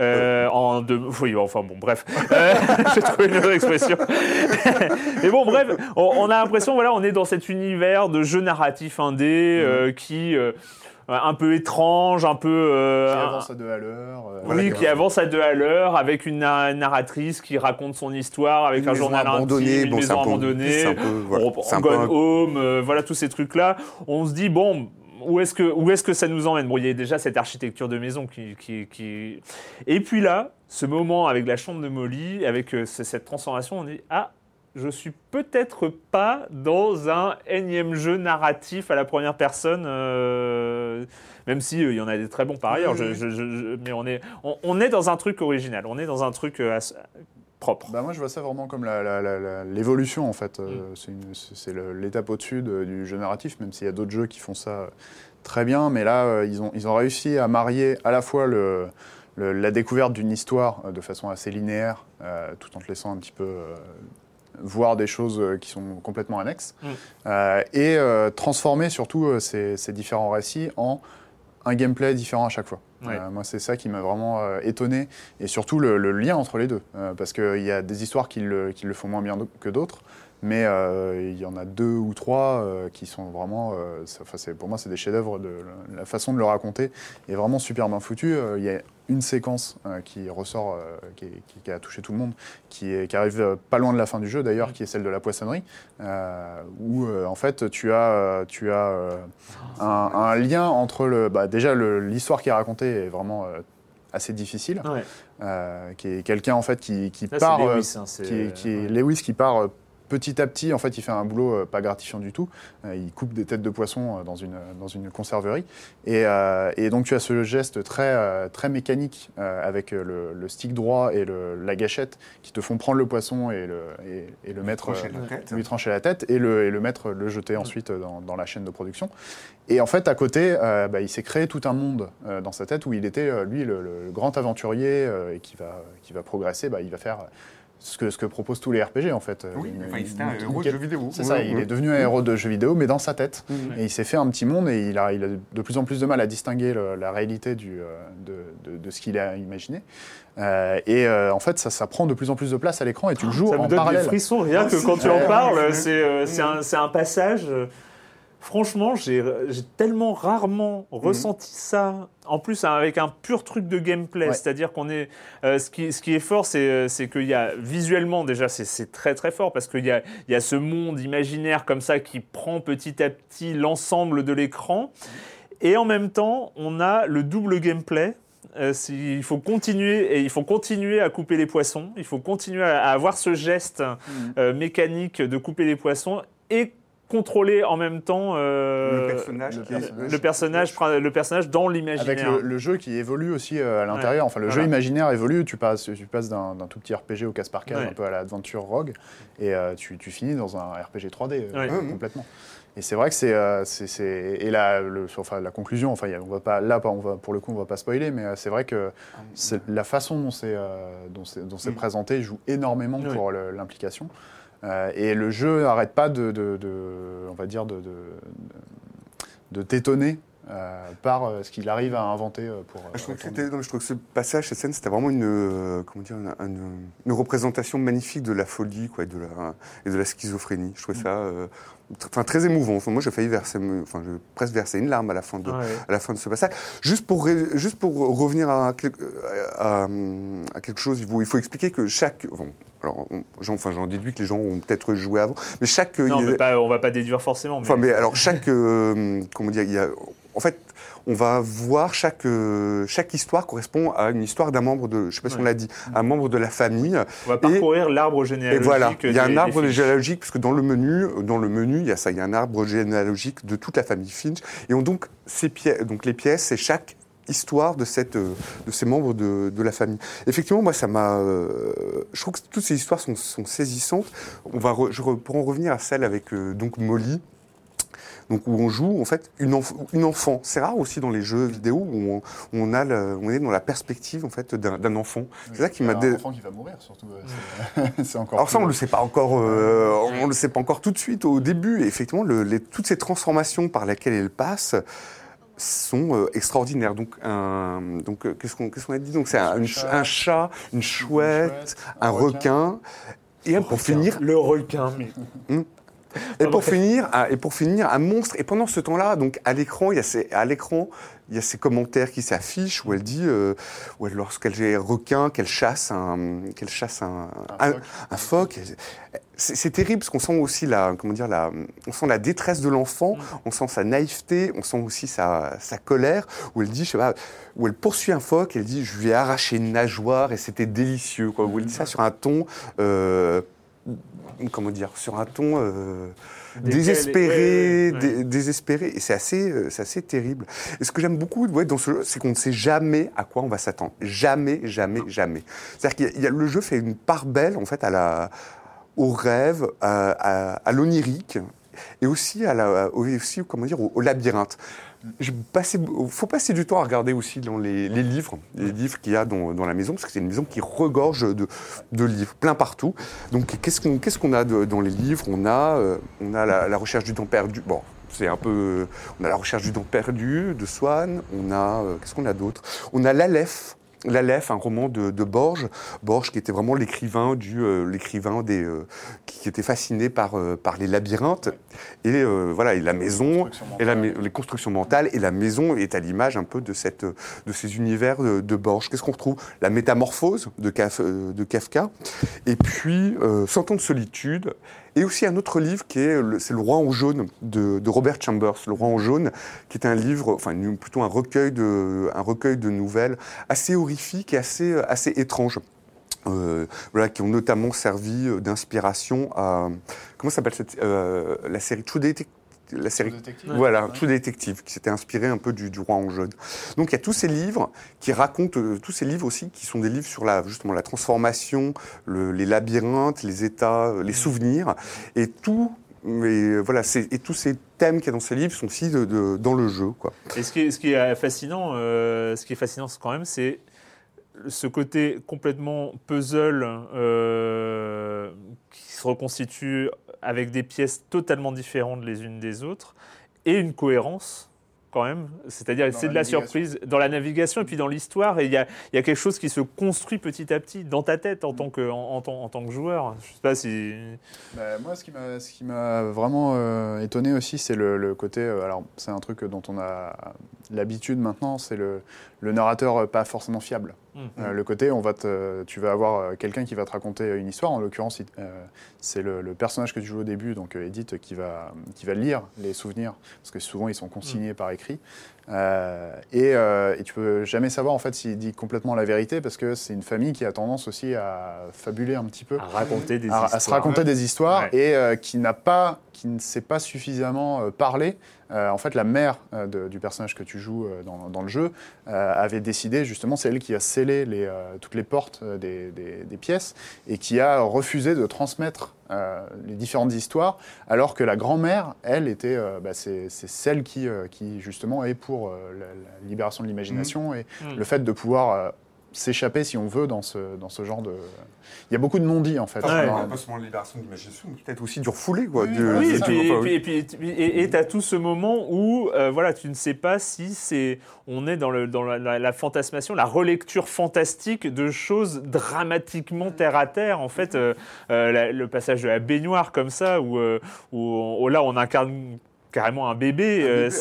Oui, enfin bon, bref. J'ai trouvé une autre expression. Mais bon, bref, on a l'impression, voilà, on est dans cet univers de jeu narratif indé qui un peu étrange, un peu... qui avance à 2 à l'heure. Qui avance à 2 à l'heure, avec une narratrice qui raconte son histoire, avec un journal intime, une maison abandonnée, Gone Home, voilà, tous ces trucs-là. On se dit, bon... Où est-ce que ça nous emmène ? Bon, il y a déjà cette architecture de maison qui... Et puis là, ce moment avec la chambre de Molly, avec cette transformation, on dit « Ah, je suis peut-être pas dans un énième jeu narratif à la première personne, même si il y en a des très bons par ailleurs. Mais on est dans un truc original, on est dans un truc propre. Moi, je vois ça vraiment comme l'évolution, en fait. C'est l'étape au-dessus du jeu narratif, même s'il y a d'autres jeux qui font ça très bien. Mais là, ils ont réussi à marier à la fois la découverte d'une histoire de façon assez linéaire, tout en te laissant un petit peu... voir des choses qui sont complètement annexes, et transformer surtout ces différents récits en un gameplay différent à chaque fois. Moi, c'est ça qui m'a vraiment étonné, et surtout le lien entre les deux, parce qu'il y a des histoires qui le font moins bien que d'autres, mais il y en a 2 ou 3 qui sont vraiment... pour moi, c'est des chefs-d'œuvre. La façon de le raconter est vraiment super bien foutue. Il y a une séquence qui ressort, qui a touché tout le monde, qui arrive pas loin de la fin du jeu d'ailleurs, qui est celle de la poissonnerie, où en fait tu as un lien entre déjà l'histoire qui est racontée est vraiment assez difficile, qui est quelqu'un en fait qui part, Lewis qui part petit à petit, en fait, il fait un boulot pas gratifiant du tout. Il coupe des têtes de poisson dans une conserverie. Et donc, tu as ce geste très mécanique avec le stick droit et la gâchette qui te font prendre le poisson et le mettre, lui trancher la tête et le mettre, le jeter ensuite dans la chaîne de production. Et en fait, à côté, il s'est créé tout un monde dans sa tête où il était, lui, le grand aventurier et qui va progresser. Il va faire ce que proposent tous les RPG, en fait. Oui, c'était un héros de jeu vidéo. C'est ça, il est devenu un héros de jeu vidéo, mais dans sa tête. Et il s'est fait un petit monde et il a de plus en plus de mal à distinguer la réalité de ce qu'il a imaginé. En fait, ça prend de plus en plus de place à l'écran et tu le joues en parallèle. Ça me donne des frissons, rien que quand tu en parles. C'est un passage... Franchement, j'ai tellement rarement ressenti ça. En plus, avec un pur truc de gameplay, c'est-à-dire qu'on est. Ce qui est fort, c'est qu'il y a visuellement déjà, c'est très très fort parce qu'il y a ce monde imaginaire comme ça qui prend petit à petit l'ensemble de l'écran, et en même temps, on a le double gameplay. Il faut continuer à couper les poissons. Il faut continuer à avoir ce geste mécanique de couper les poissons et contrôler en même temps le personnage dans l'imaginaire. Avec le jeu qui évolue aussi à l'intérieur. Enfin, le jeu imaginaire évolue. Tu passes d'un tout petit RPG au casse par case, un peu à l'Adventure Rogue, et tu finis dans un RPG 3D complètement. Et c'est vrai que et là, la conclusion. Enfin, on va pas là, pour le coup, on va pas spoiler, mais c'est vrai que la façon dont c'est présenté joue énormément pour l'implication. Et le jeu n'arrête pas de t'étonner par ce qu'il arrive à inventer pour. Je trouve que ce passage, cette scène, c'était vraiment une représentation magnifique de la folie, quoi, et de la schizophrénie. Je trouvais ça très émouvant. Moi, j'ai failli presque verser une larme à la fin de ce passage. Juste pour revenir à quelque chose, il faut expliquer que chaque. Alors, j'en déduis que les gens ont peut-être joué avant, mais chaque. Non, on va pas déduire forcément. Mais alors chaque, en fait, on va voir chaque histoire correspond à une histoire d'un membre de, je sais pas si on l'a dit, un membre de la famille. On va parcourir l'arbre généalogique. Et voilà, il y a un arbre généalogique parce que dans le menu, il y a ça, il y a un arbre généalogique de toute la famille Finch. Et donc les pièces, c'est chaque histoire de ces membres de la famille. Effectivement, moi, je trouve que toutes ces histoires sont saisissantes. Je pourrais en revenir à celle avec donc Molly. Donc où on joue en fait une enfant. C'est rare aussi dans les jeux vidéo où on est dans la perspective en fait d'un enfant. C'est ça qui m'a. Un enfant qui va mourir surtout. C'est encore. Alors ça on le sait pas encore. On le sait pas encore tout de suite au début. Et effectivement, toutes ces transformations par lesquelles elle passe sont extraordinaires. Donc qu'est-ce qu'on a dit? Donc c'est un chat, une chouette, un requin. Et pour finir, le requin. Et pour finir, un monstre. Et pendant ce temps-là, donc à l'écran, il y a ces commentaires qui s'affichent où elle dit, lorsqu'elle est requin, qu'elle chasse un phoque. C'est terrible parce qu'on sent aussi on sent la détresse de l'enfant, on sent sa naïveté, on sent aussi sa colère. Où elle dit, où elle poursuit un phoque, elle dit, je lui ai arraché une nageoire et c'était délicieux. Quoi. Où elle dit ça sur un ton. Sur un ton désespéré, et c'est assez terrible. Et ce que j'aime beaucoup dans ce jeu, c'est qu'on ne sait jamais à quoi on va s'attendre. Jamais. C'est-à-dire que le jeu fait une part belle en fait au rêve, à l'onirique, et aussi au labyrinthe. Il faut passer du temps à regarder aussi dans les livres qu'il y a dans la maison, parce que c'est une maison qui regorge de livres, plein partout. Donc qu'est-ce qu'on a dans les livres? On a la recherche du temps perdu. Bon, on a la recherche du temps perdu de Swann. On a qu'est-ce qu'on a d'autre? On a l'Aleph, un roman de Borges qui était vraiment l'écrivain qui était fasciné par les labyrinthes et la maison et les constructions mentales, et la maison est à l'image un peu de ces univers de Borges. Qu'est-ce qu'on retrouve? La métamorphose de Kafka, et puis 100 ans de solitude. Et aussi un autre livre c'est Le Roi en jaune de Robert Chambers. Le Roi en jaune, qui est un livre, plutôt un recueil de nouvelles assez horrifique et assez étrange. voilà, qui ont notamment servi d'inspiration à... Comment s'appelle la série True Detective? La série, voilà, True Detective, qui s'était inspiré un peu du Roi en jaune. Donc il y a tous ces livres qui racontent, tous ces livres aussi qui sont des livres sur justement la transformation, les labyrinthes, les états, les souvenirs, et tout. Mais voilà, et tous ces thèmes qu'il y a dans ces livres sont aussi dans le jeu, quoi. Et ce qui est fascinant, quand même, c'est ce côté complètement puzzle qui se reconstitue avec des pièces totalement différentes les unes des autres et une cohérence quand même, c'est-à-dire c'est de la surprise dans la navigation et puis dans l'histoire, et il y a quelque chose qui se construit petit à petit dans ta tête en tant que joueur. Je sais pas si... moi, ce qui m'a vraiment étonné aussi, c'est le côté... alors, c'est un truc dont on a l'habitude maintenant, c'est le narrateur pas forcément fiable. Le côté, tu vas avoir quelqu'un qui va te raconter une histoire, en l'occurrence, c'est le personnage que tu joues au début, donc Edith, qui va lire les souvenirs, parce que souvent ils sont consignés par écrit, et tu peux jamais savoir en fait s'il dit complètement la vérité, parce que c'est une famille qui a tendance aussi à fabuler un petit peu, à se raconter des histoires, et qui ne sait pas suffisamment parler. En fait, la mère du personnage que tu joues dans le jeu avait décidé, justement, c'est elle qui a scellé toutes les portes des pièces et qui a refusé de transmettre les différentes histoires, alors que la grand-mère, elle, était, c'est celle qui justement est pour la libération de l'imagination et le fait de pouvoir s'échapper, si on veut, dans ce genre de... Il y a beaucoup de non-dits, en fait. Pas seulement la libération de l'imagination, mais peut-être aussi du refoulé, quoi. Et tu as tout ce moment où tu ne sais pas si on est dans la fantasmation, la relecture fantastique de choses dramatiquement terre à terre. En fait, le passage de la baignoire comme ça, où là on incarne carrément un bébé,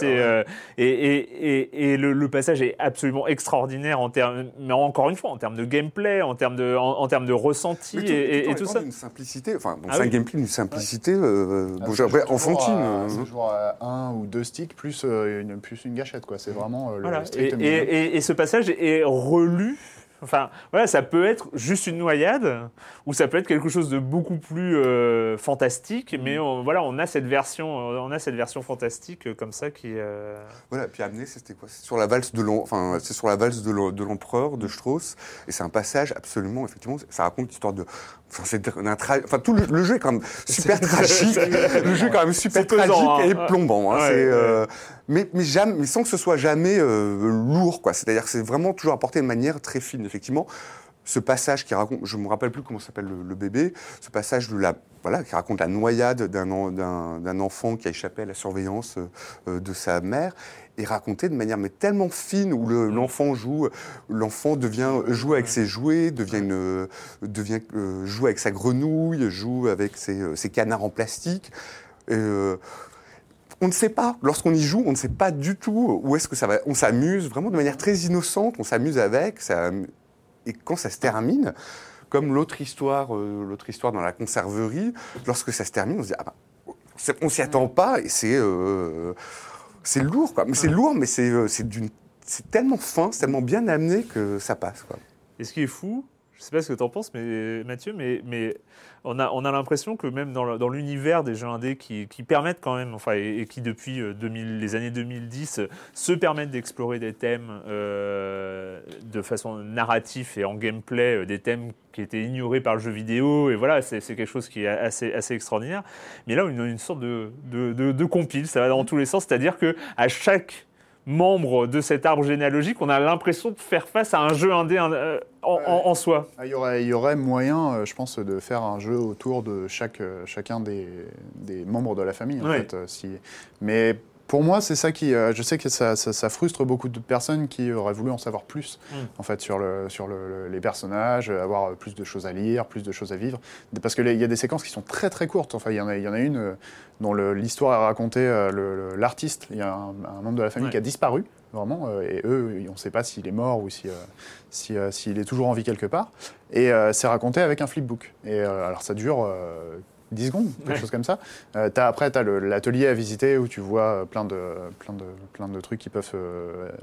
et le passage est absolument extraordinaire mais encore une fois en termes de gameplay, en termes de ressenti et tout ça. Une simplicité, c'est un gameplay d'une simplicité enfantine. C'est toujours un ou deux sticks plus une gâchette, quoi. C'est vraiment le strict minimum. Et ce passage est relu. Enfin, voilà, ça peut être juste une noyade, ou ça peut être quelque chose de beaucoup plus fantastique, mais on a cette version fantastique comme ça qui. Voilà, puis amener, c'était quoi? C'est sur la valse de l'empereur de Strauss, et c'est un passage absolument, effectivement, ça raconte l'histoire de. Tout le jeu est quand même super tragique. Le jeu est quand même super tragique et plombant. Mais sans que ce soit jamais lourd, quoi. C'est-à-dire que c'est vraiment toujours apporté de manière très fine, effectivement. Ce passage qui raconte, je me rappelle plus comment s'appelle le bébé, ce passage qui raconte la noyade d'un enfant qui a échappé à la surveillance de sa mère, est raconté de manière tellement fine, où l'enfant joue avec ses jouets, joue avec sa grenouille, joue avec ses canards en plastique. On ne sait pas, lorsqu'on y joue, on ne sait pas du tout où est-ce que ça va. On s'amuse vraiment de manière très innocente, on s'amuse avec, et quand ça se termine, comme l'autre histoire dans la conserverie, lorsque ça se termine, on se dit on s'y attend pas, et c'est lourd, quoi. Mais c'est lourd, mais c'est tellement fin, c'est tellement bien amené que ça passe, quoi. Et ce qui est fou, je ne sais pas ce que tu en penses, Mathieu, mais on a l'impression que même dans l'univers des jeux indés qui permettent quand même, et qui depuis les années 2010 se permettent d'explorer des thèmes de façon narrative et en gameplay, des thèmes qui étaient ignorés par le jeu vidéo, et voilà, c'est quelque chose qui est assez extraordinaire. Mais là, on a une sorte de compile, ça va dans tous les sens, c'est-à-dire qu'à chaque membre de cet arbre généalogique, on a l'impression de faire face à un jeu indé en soi. Il y aurait moyen, je pense, de faire un jeu autour de chacun des membres de la famille, en fait. Mais pour moi, c'est ça qui... je sais que ça frustre beaucoup de personnes qui auraient voulu en savoir plus, en fait, sur les personnages, avoir plus de choses à lire, plus de choses à vivre. Parce qu'il y a des séquences qui sont très très courtes. Enfin, il y en a une dont l'histoire est racontée, l'artiste, il y a un membre de la famille qui a disparu, vraiment, et on ne sait pas s'il est mort ou s'il est toujours en vie quelque part. Et c'est raconté avec un flipbook. Et alors ça dure 10 secondes, quelque chose comme ça. Après, tu as l'atelier à visiter où tu vois plein de trucs qui peuvent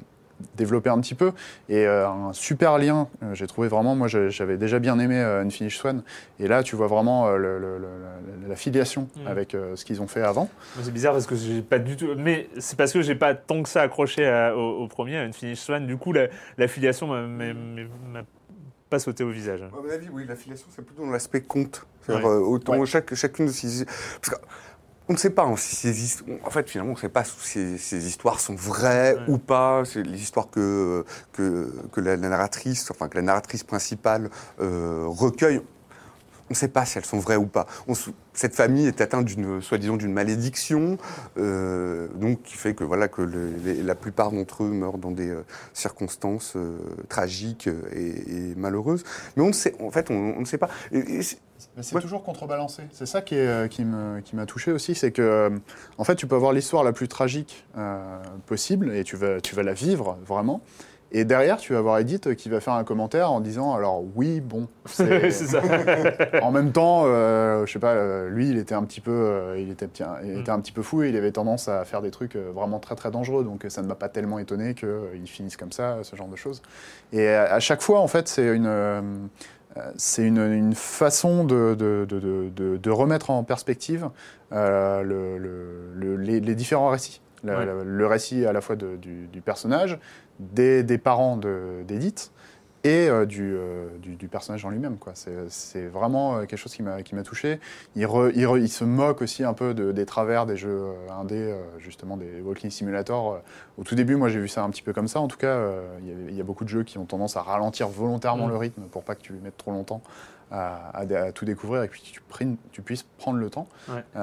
développer un petit peu. Et un super lien, j'ai trouvé vraiment, moi j'avais déjà bien aimé Unfinished Swan, et là tu vois vraiment la filiation avec ce qu'ils ont fait avant. C'est bizarre parce que j'ai pas du tout, mais c'est parce que j'ai pas tant que ça accroché au premier, à Unfinished Swan, du coup la filiation m'a pas sauté au visage. À mon avis, oui, l'affiliation, c'est plutôt dans l'aspect conte. C'est-à-dire, autant chacune de ces... Parce qu'on ne sait pas, en fait, finalement, on ne sait pas si ces histoires sont vraies ou pas. C'est les histoires que la narratrice principale recueille. On ne sait pas si elles sont vraies ou pas. Cette famille est atteinte soi-disant d'une malédiction, donc qui fait que la plupart d'entre eux meurent dans des circonstances tragiques et malheureuses. Mais on ne sait, en fait, on ne sait pas. Mais c'est toujours contrebalancé. C'est ça qui m'a touché aussi, c'est que en fait, tu peux avoir l'histoire la plus tragique possible et tu vas la vivre vraiment. Et derrière, tu vas avoir Edith qui va faire un commentaire en disant alors oui, bon, c'est ça. En même temps, je sais pas, lui, il était un petit peu, il était un petit peu fou et il avait tendance à faire des trucs vraiment très très dangereux. Donc ça ne m'a pas tellement étonné qu'ils finissent comme ça, ce genre de choses. Et à chaque fois, en fait, c'est une façon de remettre en perspective les différents récits. Le récit à la fois du personnage, des parents d'Edith et du personnage en lui-même, quoi. C'est vraiment quelque chose qui m'a touché. Il se moque aussi un peu des travers des jeux indés, justement des Walking Simulator. Au tout début, moi j'ai vu ça un petit peu comme ça. En tout cas, il y a beaucoup de jeux qui ont tendance à ralentir volontairement le rythme pour pas que tu mettes trop longtemps à tout découvrir et que tu puisses prendre le temps.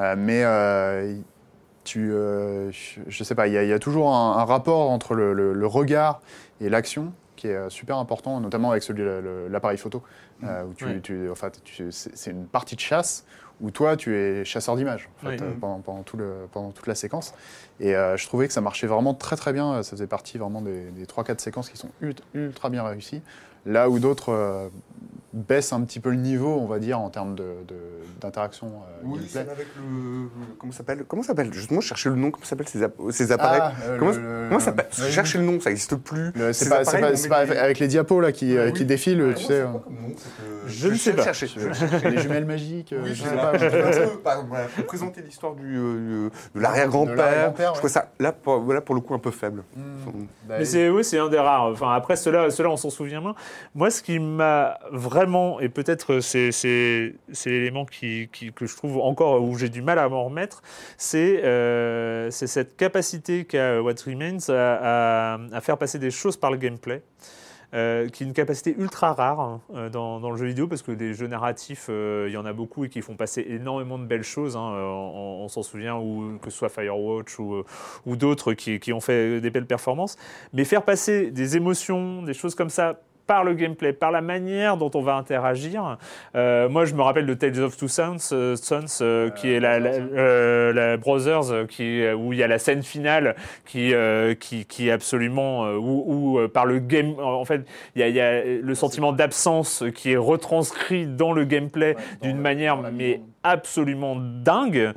Je sais pas, il y a toujours un rapport entre le regard et l'action qui est super important, notamment avec l'appareil photo, où c'est une partie de chasse où toi tu es chasseur d'images en fait, pendant toute la séquence. Et je trouvais que ça marchait vraiment très très bien. Ça faisait partie vraiment des 3-4 séquences qui sont ultra bien réussies. Là où d'autres baissent un petit peu le niveau, on va dire, en termes d'interaction. Oui, c'est avec comment s'appelle justement, je cherchais le nom, comment s'appellent ces appareils. Comment ça s'appelle? Je cherchais le nom, ça n'existe plus. C'est pas avec les diapos là qui défilent, tu sais. Je ne sais pas. Les jumelles magiques, je sais pas. Pour présenter l'histoire de l'arrière-grand-père, je trouve ça, là, pour le coup, un peu faible. Mais c'est un des rares. Enfin, après, ceux-là, on s'en souvient moins. Moi, ce qui m'a vraiment, et peut-être c'est l'élément que je trouve encore où j'ai du mal à m'en remettre, c'est cette capacité qu'a What Remains à faire passer des choses par le gameplay. Qui est une capacité ultra rare dans le jeu vidéo, parce que des jeux narratifs, il y en a beaucoup et qui font passer énormément de belles choses. On s'en souvient, que ce soit Firewatch ou d'autres qui ont fait des belles performances. Mais faire passer des émotions, des choses comme ça, par le gameplay, par la manière dont on va interagir. Moi, je me rappelle de Tales of Two Sons, qui est la Brothers, où il y a la scène finale qui est absolument où par le game, en fait, il y a le sentiment d'absence qui est retranscrit dans le gameplay d'une manière mais absolument dingue.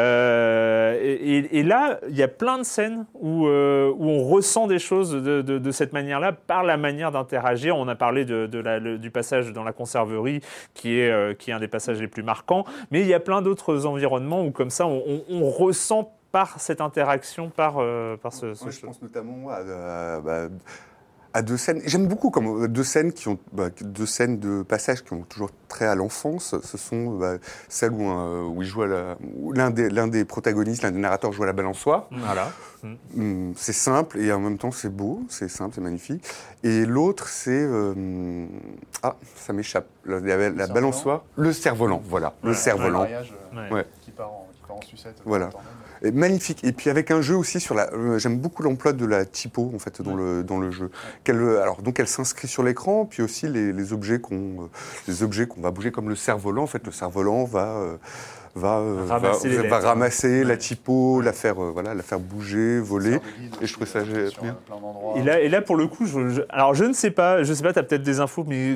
Et là, il y a plein de scènes où on ressent des choses de cette manière-là par la manière d'interagir. On a parlé du passage dans la conserverie qui est un des passages les plus marquants, mais il y a plein d'autres environnements où comme ça on ressent par cette interaction, par ce je pense notamment à deux scènes. J'aime beaucoup comme deux scènes deux scènes de passage qui ont toujours trait à l'enfance. Ce sont celles où il joue où l'un des protagonistes, l'un des narrateurs joue à la balançoire. Voilà. C'est simple et en même temps c'est beau, c'est simple, c'est magnifique. Et l'autre c'est ça m'échappe. La balançoire, le cerf-volant, voilà, le cerf-volant. Qui part en sucette. Voilà. Et magnifique. Et puis avec un jeu aussi sur j'aime beaucoup l'emploi de la typo en fait dans le jeu. Donc elle s'inscrit sur l'écran, puis aussi les objets qu'on va bouger comme le cerf-volant. En fait, le cerf-volant va ramasser la typo, la faire bouger, voler. Et je trouve ça bien. Et là, pour le coup, alors je ne sais pas, tu as peut-être des infos, mais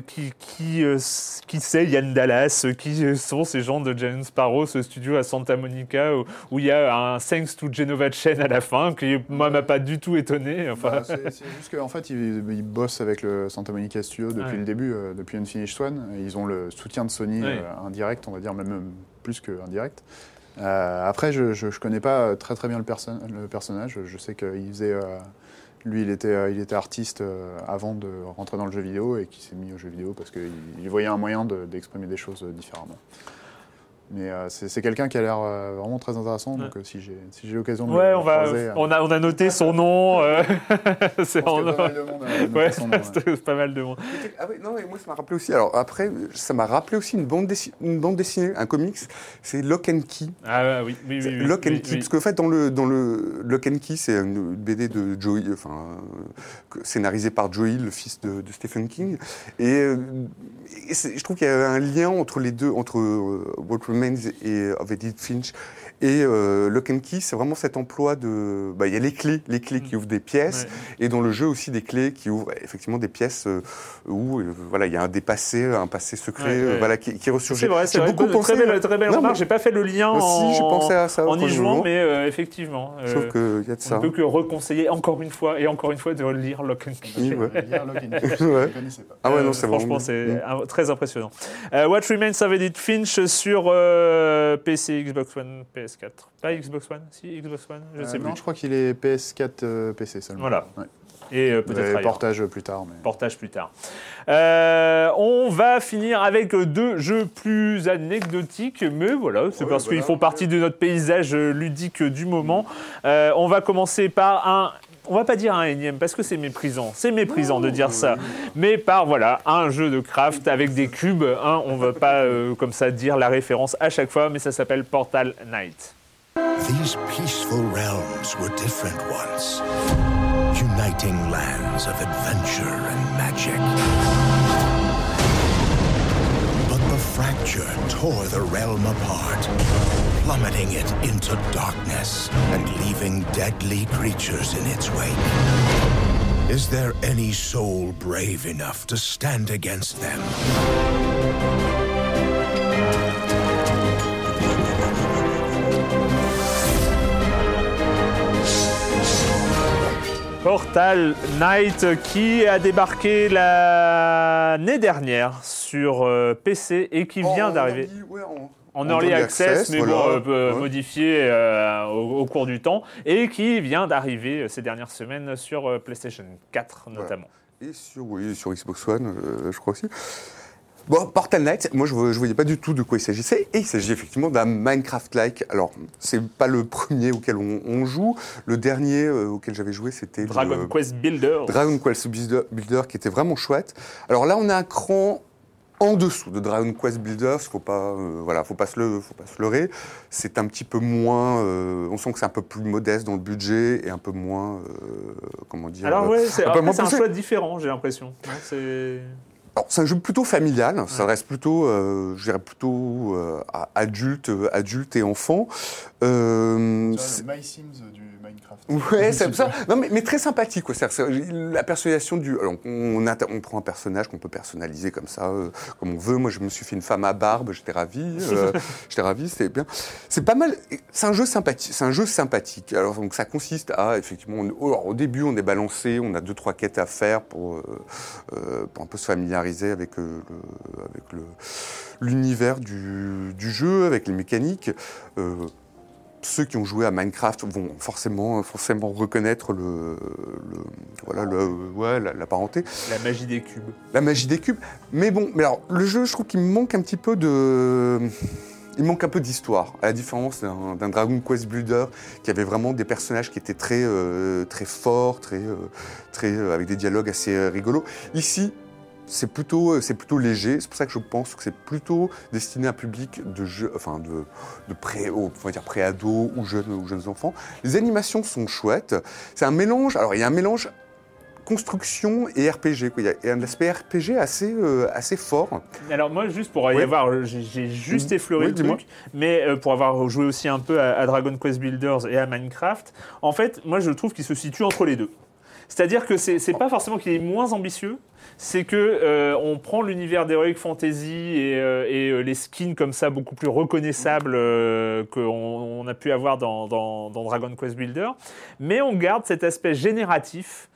qui c'est Yann Dallas, qui sont ces gens de James Sparrow, ce studio à Santa Monica, où il y a un Thanks to Genova Chen à la fin, qui moi m'a pas du tout étonné. Enfin... C'est juste qu'en fait, ils bossent avec le Santa Monica Studio depuis le début, depuis Unfinished Swan. Ils ont le soutien de Sony indirect, on va dire, même plus qu'indirect. Après, je ne connais pas très très bien le personnage. Je sais qu'il faisait... lui, il était artiste avant de rentrer dans le jeu vidéo et qui s'est mis au jeu vidéo parce qu'il voyait un moyen d'exprimer des choses différemment. Mais c'est quelqu'un qui a l'air vraiment très intéressant, donc si j'ai l'occasion de le croiser... on a noté son nom. C'est pas mal de monde a noté son nom. C'est pas mal de monde. Ah oui, non, mais moi ça m'a rappelé aussi... Alors après, ça m'a rappelé aussi une bande dessinée, un comics, c'est Lock and Key. Ah oui. Lock and Key, parce qu'en fait, dans le Lock and Key, c'est une BD de Joey, scénarisé par Joey, le fils de Stephen King. Et je trouve qu'il y a un lien entre les deux, entre What Remains et of Edith Finch et Lock and Key, c'est vraiment cet emploi de... il y a les clés qui ouvrent des pièces, et dans le jeu aussi des clés qui ouvrent effectivement des pièces où il y a un passé secret qui ressurgit. C'est vrai, beaucoup pensé. Très belle remarque, j'ai pas fait le lien j'ai pensé à ça en y jouant, mais effectivement. Je trouve qu'il y a de ça. On ne peut que reconseiller encore une fois de lire Lock and Key. Lire Lock and Key, je ne connaissais pas. Ah ouais, non, c'est franchement, c'est très impressionnant. What Remains of Edith Finch sur PC, Xbox One, PS4. Pas Xbox One, si Xbox One, je sais plus. Non, je crois qu'il est PS4 PC seulement. Voilà. Ouais. Et peut-être portage plus tard. Portage plus tard. On va finir avec 2 jeux plus anecdotiques, mais voilà, c'est parce qu'ils font partie de notre paysage ludique du moment. On va commencer par on va pas dire un énième parce que c'est méprisant. C'est méprisant de dire ça. Mais par un jeu de craft avec des cubes. On va pas comme ça dire la référence à chaque fois, mais ça s'appelle Portal Knight. These peaceful realms were different once, uniting lands of adventure and magic. But the fracture tore the realm apart, plummeting it into darkness and leaving deadly creatures in its wake. Is there any soul brave enough to stand against them? Portal Knight qui a débarqué l'année dernière sur PC et qui vient d'arriver en early access, mais modifié au cours du temps, et qui vient d'arriver ces dernières semaines sur PlayStation 4 notamment. Et sur Xbox One, je crois aussi. Bon, Portal Knight, moi je voyais pas du tout de quoi il s'agissait, et il s'agit effectivement d'un Minecraft-like. Alors, c'est pas le premier auquel on joue, le dernier auquel j'avais joué c'était Dragon Quest Builder. Dragon Quest Builder qui était vraiment chouette. Alors là, on a un cran en dessous de Dragon Quest Builders, faut pas se leurrer. C'est un petit peu moins, on sent que c'est un peu plus modeste dans le budget et un peu moins, comment dire. Alors c'est un choix différent, j'ai l'impression. Alors, c'est un jeu plutôt familial, ça s'adresse plutôt, je dirais plutôt à adultes et enfants. C'est le My Sims du Minecraft. Ouais, c'est ça. Non, mais très sympathique, quoi. C'est la personnalisation du. Alors, on prend un personnage qu'on peut personnaliser comme ça, comme on veut. Moi, je me suis fait une femme à barbe, j'étais ravi. C'était bien. C'est pas mal. C'est un jeu sympathique. Alors, donc, ça consiste à effectivement. Au début, on est balancé, on a 2-3 quêtes à faire pour un peu se familiariser avec l'univers du jeu, avec les mécaniques. Ceux qui ont joué à Minecraft vont forcément reconnaître la parenté. La magie des cubes. La magie des cubes. Mais bon, alors le jeu, je trouve qu'il manque un petit peu d'histoire, à la différence d'un Dragon Quest Builder qui avait vraiment des personnages qui étaient très forts, avec des dialogues assez rigolos. Ici, c'est plutôt léger. C'est pour ça que je pense que c'est plutôt destiné à un public de pré-ado ou jeunes enfants. Les animations sont chouettes. C'est un mélange. Alors il y a un mélange construction et RPG, quoi. Il y a un aspect RPG assez fort. Alors moi, juste pour y avoir, j'ai juste effleuré le truc, mais pour avoir joué aussi un peu à Dragon Quest Builders et à Minecraft, en fait, moi je trouve qu'il se situe entre les deux. C'est-à-dire que c'est pas forcément qu'il est moins ambitieux, c'est que on prend l'univers d'Heroic Fantasy et les skins comme ça beaucoup plus reconnaissables qu'on a pu avoir dans Dragon Quest Builder, mais on garde cet aspect génératif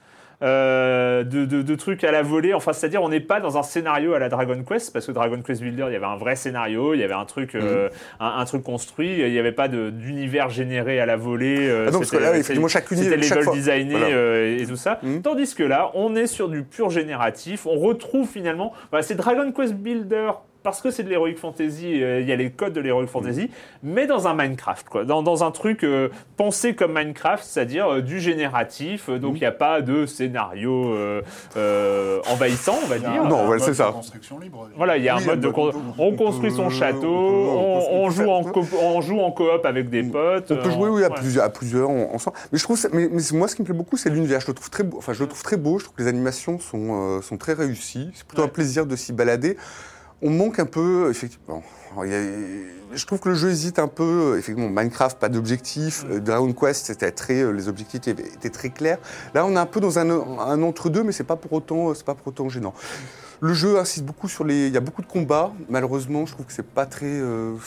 de trucs à la volée, enfin c'est-à-dire on n'est pas dans un scénario à la Dragon Quest, parce que Dragon Quest Builder il y avait un vrai scénario, il y avait un truc un truc construit, il n'y avait pas d'univers généré à la volée, parce que là effectivement chaque univers c'était level designé et tout ça, tandis que là on est sur du pur génératif, on retrouve finalement, c'est Dragon Quest Builder parce que c'est de l'Heroic Fantasy, il y a les codes de l'Heroic Fantasy, mais dans un Minecraft, quoi. Dans un truc pensé comme Minecraft, c'est-à-dire du génératif, donc il n'y a pas de scénario envahissant, on va dire. Non, c'est ça. Construction libre. Voilà, il y a un mode de on construit son château, on joue en coop avec des potes. On peut jouer à plusieurs ensemble. Mais je trouve, mais moi ce qui me plaît beaucoup, c'est l'univers. Je le trouve très beau. Enfin, je le trouve très beau. Je trouve que les animations sont très réussies. C'est plutôt un plaisir de s'y balader. On manque un peu, effectivement. Je trouve que le jeu hésite un peu. Effectivement, Minecraft, pas d'objectif. Dragon Quest, c'était les objectifs étaient très clairs. Là, on est un peu dans un entre-deux, mais c'est pas pour autant gênant. Le jeu insiste beaucoup il y a beaucoup de combats. Malheureusement, je trouve que c'est pas très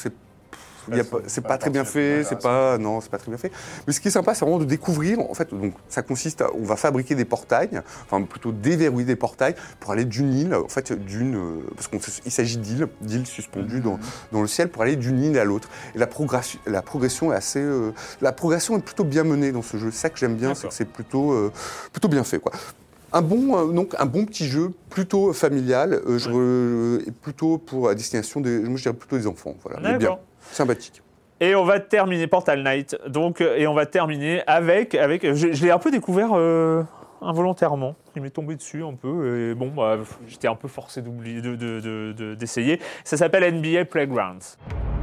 c'est pas très bien fait, c'est pas très bien fait. Mais ce qui est sympa, c'est vraiment de découvrir. En fait, donc ça consiste on va fabriquer des portails, enfin plutôt déverrouiller des portails pour aller d'une île, en fait parce qu'il s'agit d'îles suspendues dans le ciel pour aller d'une île à l'autre. Et la progression est plutôt bien menée dans ce jeu. C'est ça que j'aime bien, c'est que c'est plutôt bien fait, quoi. Un bon petit jeu, plutôt familial, plutôt pour à destination je dirais plutôt des enfants. Voilà, mais bien, sympathique. Et on va terminer Portal Knight, et on va terminer avec je l'ai un peu découvert involontairement. Il m'est tombé dessus un peu, et bon, j'étais un peu forcé d'essayer. Ça s'appelle NBA Playgrounds.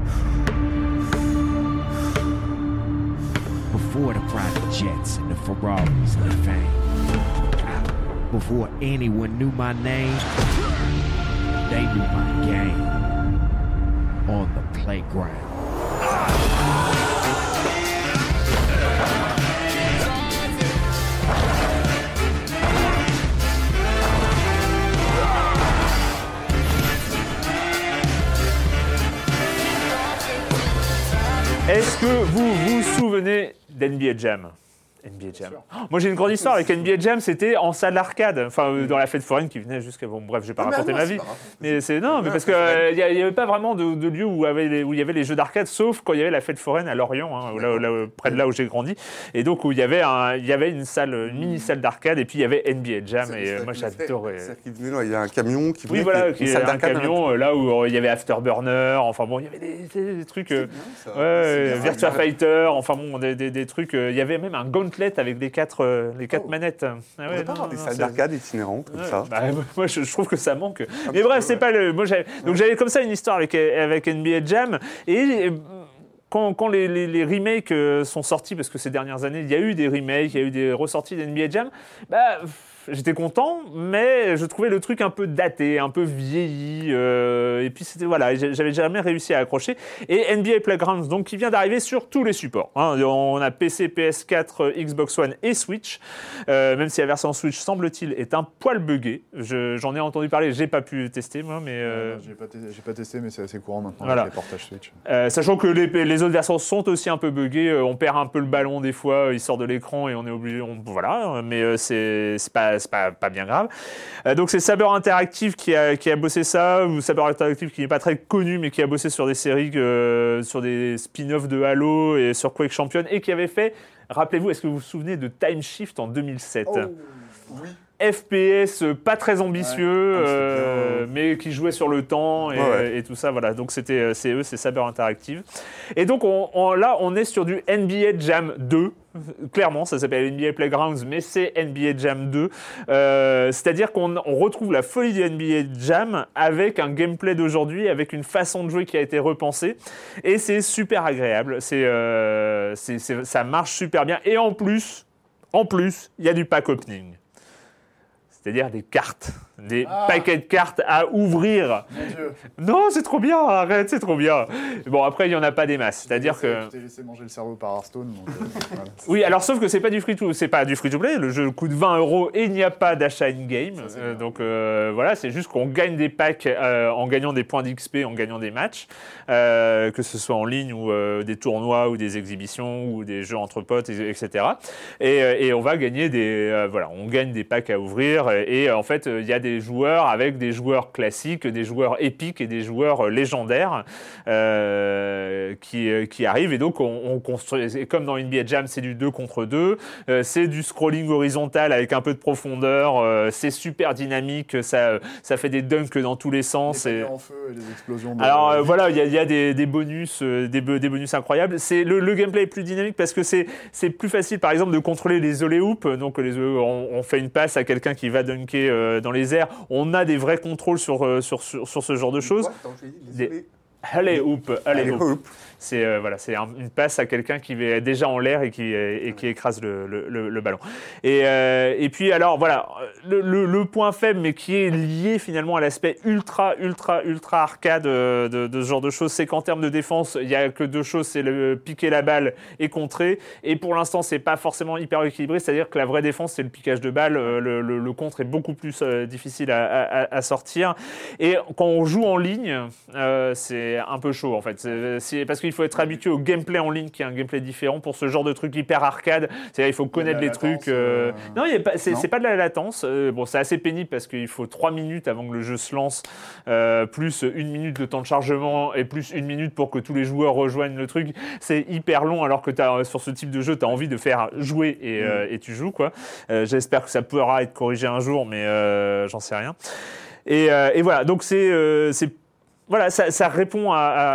Before the private jets and the Ferraris and the fame. Before anyone knew my name, they knew my game on the playground. Est-ce que vous vous souvenez d'NBA Jam ? NBA Jam. Moi j'ai une grande histoire avec NBA Jam, c'était en salle d'arcade, dans la fête foraine qui venait jusqu'à... Bon bref, je vais pas raconter ma vie. Mais mais parce que il y avait pas vraiment de lieu où il y avait les jeux d'arcade, sauf quand il y avait la fête foraine à Lorient, près de là où j'ai grandi, et donc où il y avait une mini salle d'arcade, et puis il y avait NBA Jam, et moi j'adorais. Il y a un camion qui venait. Oui voilà, qui est un camion là où il y avait Afterburner, enfin bon, il y avait des trucs, Virtua Fighter, enfin bon, des trucs. Il y avait même un Gauntlet avec les quatre manettes. On peut pas avoir des salles d'arcade itinérantes comme ça. Moi, je trouve que ça manque. Mais bref, c'est pas le. Moi, j'avais comme ça une histoire avec NBA Jam, et quand les remakes sont sortis, parce que ces dernières années, il y a eu des remakes, il y a eu des ressorties d'NBA Jam, j'étais content, mais je trouvais le truc un peu daté, un peu vieilli, et puis j'avais jamais réussi à accrocher. Et NBA Playgrounds, donc, qui vient d'arriver sur tous les supports. On a PC, PS4, Xbox One et Switch, même si la version Switch, semble-t-il, est un poil buggée. J'en ai entendu parler, j'ai pas pu tester, moi, mais... J'ai pas testé, mais c'est assez courant maintenant, voilà. avec les portages Switch. Sachant que les autres versions sont aussi un peu buggées, on perd un peu le ballon des fois, il sort de l'écran et on est obligé... Voilà, mais c'est pas bien grave. Donc c'est Saber Interactive qui a bossé ça, ou Saber Interactive qui n'est pas très connu, mais qui a bossé sur des séries, sur des spin-offs de Halo et sur Quake Champion, et qui avait fait, rappelez-vous, est-ce que vous vous souvenez de Time Shift en 2007 ? Oui. FPS pas très ambitieux, mais qui jouait sur le temps et tout ça, voilà. Donc c'est eux, c'est Saber Interactive. Et donc là, on est sur du NBA Jam 2. Clairement, ça s'appelle NBA Playgrounds, mais c'est NBA Jam 2. C'est-à-dire qu'on retrouve la folie du NBA Jam avec un gameplay d'aujourd'hui, avec une façon de jouer qui a été repensée. Et c'est super agréable. Ça marche super bien. Et en plus, il y a du pack opening. c'est-à-dire des cartes, des paquets de cartes à ouvrir. Mon Dieu. Non, c'est trop bien, arrête, c'est trop bien. Bon, après, il n'y en a pas des masses, c'est-à-dire que... Tu t'es laissé manger le cerveau par Hearthstone. Donc, voilà. Oui, alors sauf que c'est pas du free-to-play, le jeu coûte 20 € et il n'y a pas d'achat in-game. Donc voilà, c'est juste qu'on gagne des packs en gagnant des points d'XP, en gagnant des matchs, que ce soit en ligne ou des tournois ou des exhibitions ou des jeux entre potes, etc. Et on va gagner on gagne des packs à ouvrir et en fait il y a des joueurs avec des joueurs classiques, des joueurs épiques et des joueurs légendaires qui arrivent et donc on construit, et comme dans NBA Jam c'est du 2 contre 2, c'est du scrolling horizontal avec un peu de profondeur, c'est super dynamique, ça fait des dunks dans tous les sens. Les en feu et les explosions. Alors voilà, il y a des bonus, des bonus incroyables. C'est le gameplay est plus dynamique parce que c'est plus facile par exemple de contrôler les alley-oops. Donc on fait une passe à quelqu'un qui va dunker dans les airs. On a des vrais contrôles sur ce genre de choses. Alley-oop. C'est une passe à quelqu'un qui est déjà en l'air et qui écrase le ballon. Et puis alors voilà, le point faible mais qui est lié finalement à l'aspect ultra arcade de ce genre de choses, c'est qu'en termes de défense, il y a que deux choses, c'est le piquer la balle et contrer. Et pour l'instant, c'est pas forcément hyper équilibré, c'est-à-dire que la vraie défense, c'est le piquage de balle. Le contre est beaucoup plus difficile à sortir. Et quand on joue en ligne, c'est un peu chaud en fait. C'est parce qu'il faut être habitué au gameplay en ligne qui est un gameplay différent pour ce genre de truc hyper arcade. C'est-à-dire il faut connaître les trucs. Non, c'est pas de la latence. Bon, c'est assez pénible parce qu'il faut 3 minutes avant que le jeu se lance, plus 1 minute de temps de chargement et plus 1 minute pour que tous les joueurs rejoignent le truc. C'est hyper long alors que sur ce type de jeu, tu as envie de faire jouer et tu joues quoi. J'espère que ça pourra être corrigé un jour, mais j'en sais rien. Et voilà, donc voilà, ça répond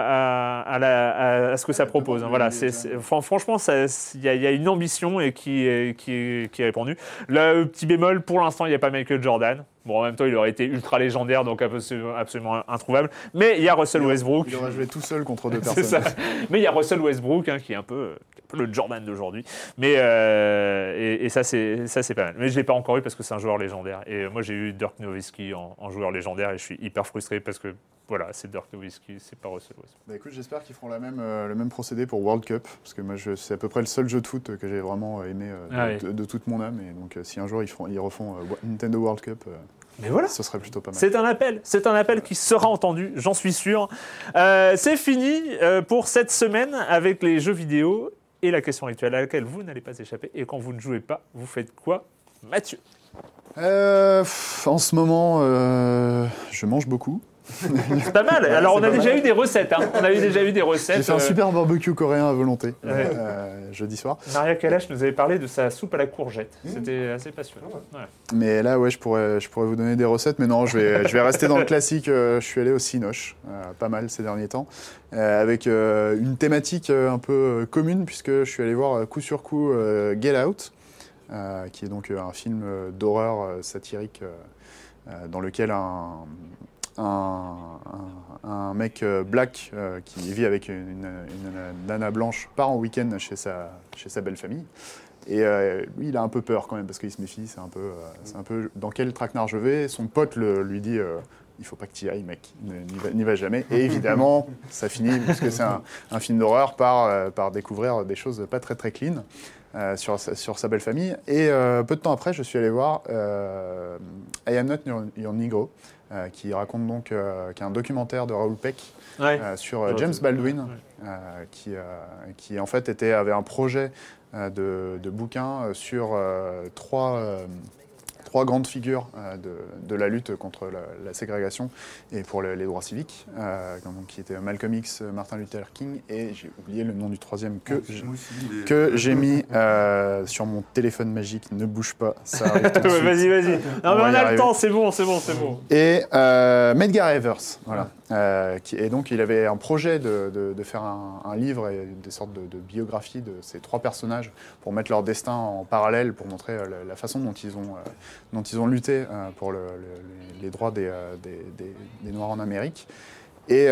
à ce que ça propose. Voilà, franchement, il y a une ambition et qui est répandue. Le petit bémol, pour l'instant, il n'y a pas Michael Jordan. Bon, en même temps, il aurait été ultra légendaire, donc absolument introuvable. Mais il y a Russell Westbrook. Il aurait joué tout seul contre 2 personnes. C'est ça. Mais il y a Russell Westbrook, qui est un peu le Jordan d'aujourd'hui. Mais et ça, c'est pas mal. Mais je l'ai pas encore eu parce que c'est un joueur légendaire. Et moi, j'ai eu Dirk Nowitzki en joueur légendaire et je suis hyper frustré parce que voilà, c'est Dirk Nowitzki, c'est pas Russell Westbrook. Bah écoute, j'espère qu'ils feront le même procédé pour World Cup, parce que moi, c'est à peu près le seul jeu de foot que j'ai vraiment aimé de toute mon âme. Et donc, si un jour ils refont Nintendo World Cup, mais voilà, ce serait plutôt pas mal. C'est un appel qui sera entendu, j'en suis sûr. C'est fini pour cette semaine avec les jeux vidéo et la question rituelle à laquelle vous n'allez pas échapper. Et quand vous ne jouez pas, vous faites quoi, Mathieu ? En ce moment, je mange beaucoup. C'est pas mal. Alors, on a déjà eu des recettes. J'ai fait un super barbecue coréen à volonté jeudi soir. Maria Kalash nous avait parlé de sa soupe à la courgette. C'était assez passionnant. Ouais. Mais là, je pourrais vous donner des recettes. Mais non, je vais rester dans le classique. Je suis allé au Cinoche, pas mal ces derniers temps, avec une thématique un peu commune, puisque je suis allé voir coup sur coup Get Out, qui est donc un film d'horreur satirique dans lequel un mec black qui vit avec une nana blanche part en week-end chez sa belle famille. Et lui, il a un peu peur quand même parce qu'il se méfie. C'est un peu dans quel traquenard je vais. Son pote lui dit il faut pas que tu y ailles, mec, n'y va jamais. Et évidemment, ça finit, puisque c'est un film d'horreur, par découvrir des choses pas très très clean sur sa belle famille. Et peu de temps après, je suis allé voir I Am Not Your Negro, qui raconte donc, qui est un documentaire de Raoul Peck sur James Baldwin, qui en fait avait un projet de bouquin sur trois grandes figures de la lutte contre la ségrégation et pour les droits civiques, qui étaient Malcolm X, Martin Luther King, et j'ai oublié le nom du troisième que j'ai mis sur mon téléphone magique. Ne bouge pas, ça arrive tout de suite. Vas-y. Non, mais on a le temps, c'est bon. Et Medgar Evers, voilà. Et donc il avait un projet de faire un livre et des sortes de biographies de ces 3 personnages pour mettre leur destin en parallèle, pour montrer la façon dont ils ont lutté pour les droits des Noirs en Amérique. Et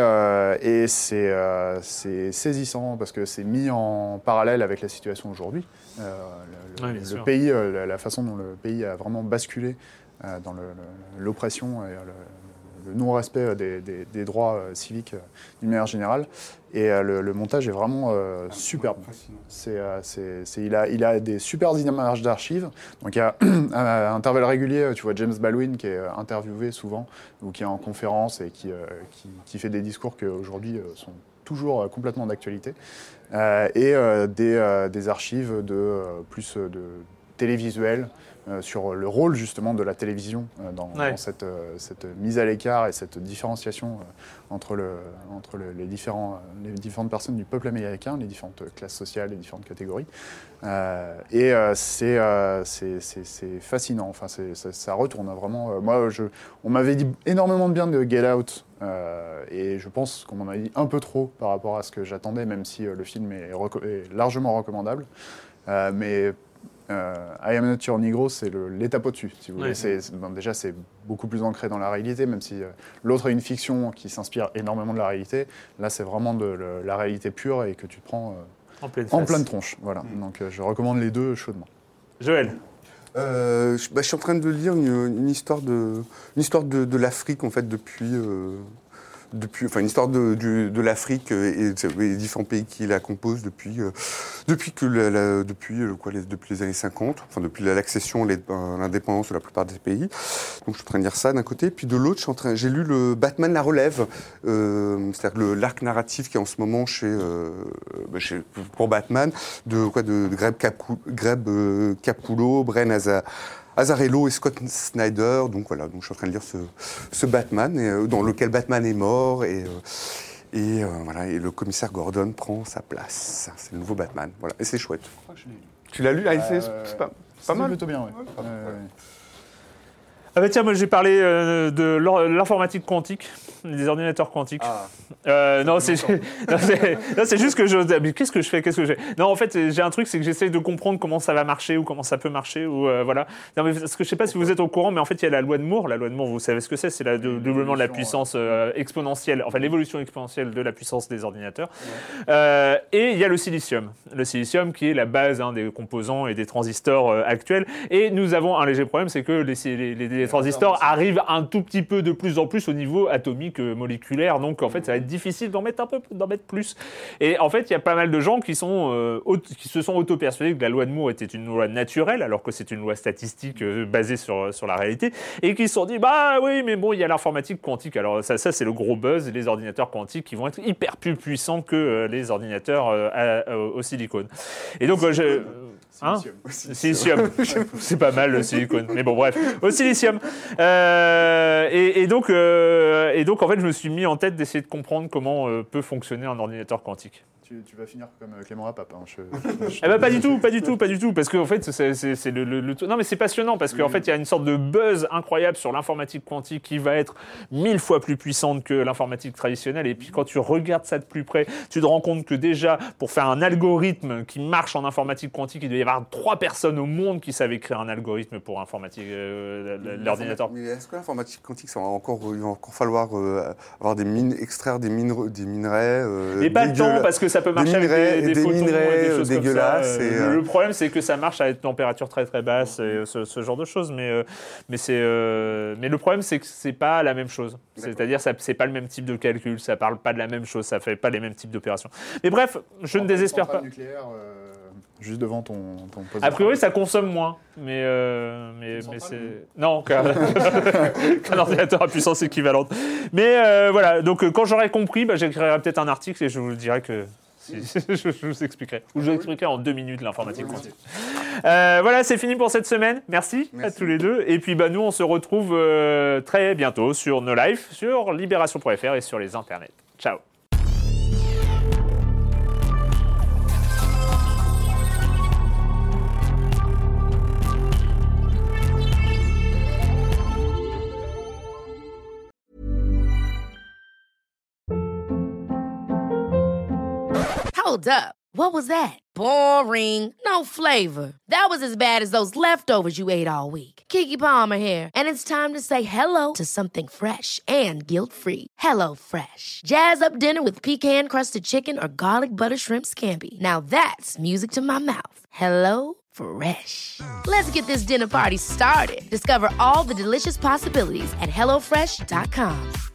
c'est saisissant parce que c'est mis en parallèle avec la situation aujourd'hui. Le pays, la façon dont le pays a vraiment basculé dans l'oppression et le non-respect des droits civiques d'une manière générale. Et le montage est vraiment superbe. Il a des super images d'archives. Donc il y a à intervalles réguliers, tu vois James Baldwin qui est interviewé souvent ou qui est en conférence et qui fait des discours qui aujourd'hui sont toujours complètement d'actualité. Et des archives plus de télévisuels sur le rôle justement de la télévision dans cette mise à l'écart et cette différenciation entre les différentes personnes du peuple américain, les différentes classes sociales, les différentes catégories. C'est fascinant. Enfin, ça retourne vraiment. On m'avait dit énormément de bien de Get Out. Et je pense qu'on m'en a dit un peu trop par rapport à ce que j'attendais, même si le film est largement recommandable. Mais I Am Not Your Negro, c'est l'étape au-dessus, si vous voulez. Déjà, c'est beaucoup plus ancré dans la réalité, même si l'autre est une fiction qui s'inspire énormément de la réalité. Là, c'est vraiment de la réalité pure et que tu prends en pleine tronche. Voilà. Donc, je recommande les deux chaudement. Joël. Je suis en train de lire une histoire de l'Afrique, en fait, depuis une histoire de l'Afrique et des différents pays qui la composent depuis les années 50, enfin depuis l'accession à l'indépendance de la plupart des pays. Donc je suis en train de lire ça d'un côté, puis de l'autre, j'ai lu le Batman La Relève, c'est-à-dire l'arc narratif qui est en ce moment pour Batman de Greg Capullo, Brian Azzarello et Scott Snyder, donc voilà, donc je suis en train de lire ce Batman dans lequel Batman est mort et le commissaire Gordon prend sa place. C'est le nouveau Batman, voilà, et c'est chouette. Tu l'as lu? C'est pas mal. Plutôt bien, ouais. Ah bah tiens, moi j'ai parlé de l'informatique quantique, des ordinateurs quantiques. Non, c'est juste que mais qu'est-ce que je fais Non, en fait, j'ai un truc, c'est que j'essaye de comprendre comment ça va marcher ou comment ça peut marcher ou voilà. Non, mais parce que je sais pas si vous êtes au courant, mais en fait, il y a la loi de Moore. La loi de Moore, vous savez ce que c'est? C'est le doublement de la puissance exponentielle, enfin l'évolution exponentielle de la puissance des ordinateurs. Et il y a le silicium. Le silicium qui est la base des composants et des transistors actuels. Et nous avons un léger problème, c'est que les transistors arrivent un tout petit peu de plus en plus au niveau atomique, moléculaire, donc en fait ça va être difficile d'en mettre plus. Et en fait il y a pas mal de gens qui se sont auto-persuadés que la loi de Moore était une loi naturelle, alors que c'est une loi statistique basée sur la réalité, et qui se sont dit bah oui mais bon il y a l'informatique quantique, alors ça c'est le gros buzz, les ordinateurs quantiques qui vont être hyper plus puissants que les ordinateurs au silicone. Et donc silicium. C'est pas mal le silicone. Mais bon, bref. Au silicium. Et donc, en fait, je me suis mis en tête d'essayer de comprendre comment peut fonctionner un ordinateur quantique. Tu vas finir comme Clément Rapap. Pas du tout. Parce qu'en fait, c'est le... Non, mais c'est passionnant parce qu'en fait, il y a une sorte de buzz incroyable sur l'informatique quantique qui va être 1000 fois plus puissante que l'informatique traditionnelle. Et puis, quand tu regardes ça de plus près, tu te rends compte que déjà, pour faire un algorithme qui marche en informatique quantique, il doit y avoir 3 personnes au monde qui savent écrire un algorithme pour informatique, l'ordinateur. Mais est-ce que l'informatique quantique, il va encore falloir avoir extraire des minerais mais pas le temps, parce que ça peut marcher avec des photons minerais et des choses dégueulasses. Comme ça. Le problème, c'est que ça marche à une température très très basse et ce genre de choses. Mais le problème, c'est que c'est pas la même chose. D'accord. C'est-à-dire, c'est pas le même type de calcul, ça parle pas de la même chose, ça fait pas les mêmes types d'opérations. Mais bref, je ne désespère pas. Nucléaire, juste devant ton poste. A priori, ça consomme moins, mais c'est non qu'un ordinateur à puissance équivalente. Mais voilà, donc quand j'aurai compris, j'écrirai peut-être un article et je vous dirai que je vous expliquerai. Ou je vous expliquerai en 2 minutes l'informatique quantique. Voilà, c'est fini pour cette semaine. Merci à tous les deux. Et puis nous, on se retrouve très bientôt sur No Life, sur libération.fr et sur les internets. Ciao. Hold up. What was that? Boring. No flavor. That was as bad as those leftovers you ate all week. Keke Palmer here, and it's time to say hello to something fresh and guilt-free. Hello Fresh. Jazz up dinner with pecan-crusted chicken or garlic butter shrimp scampi. Now that's music to my mouth. Hello Fresh. Let's get this dinner party started. Discover all the delicious possibilities at HelloFresh.com.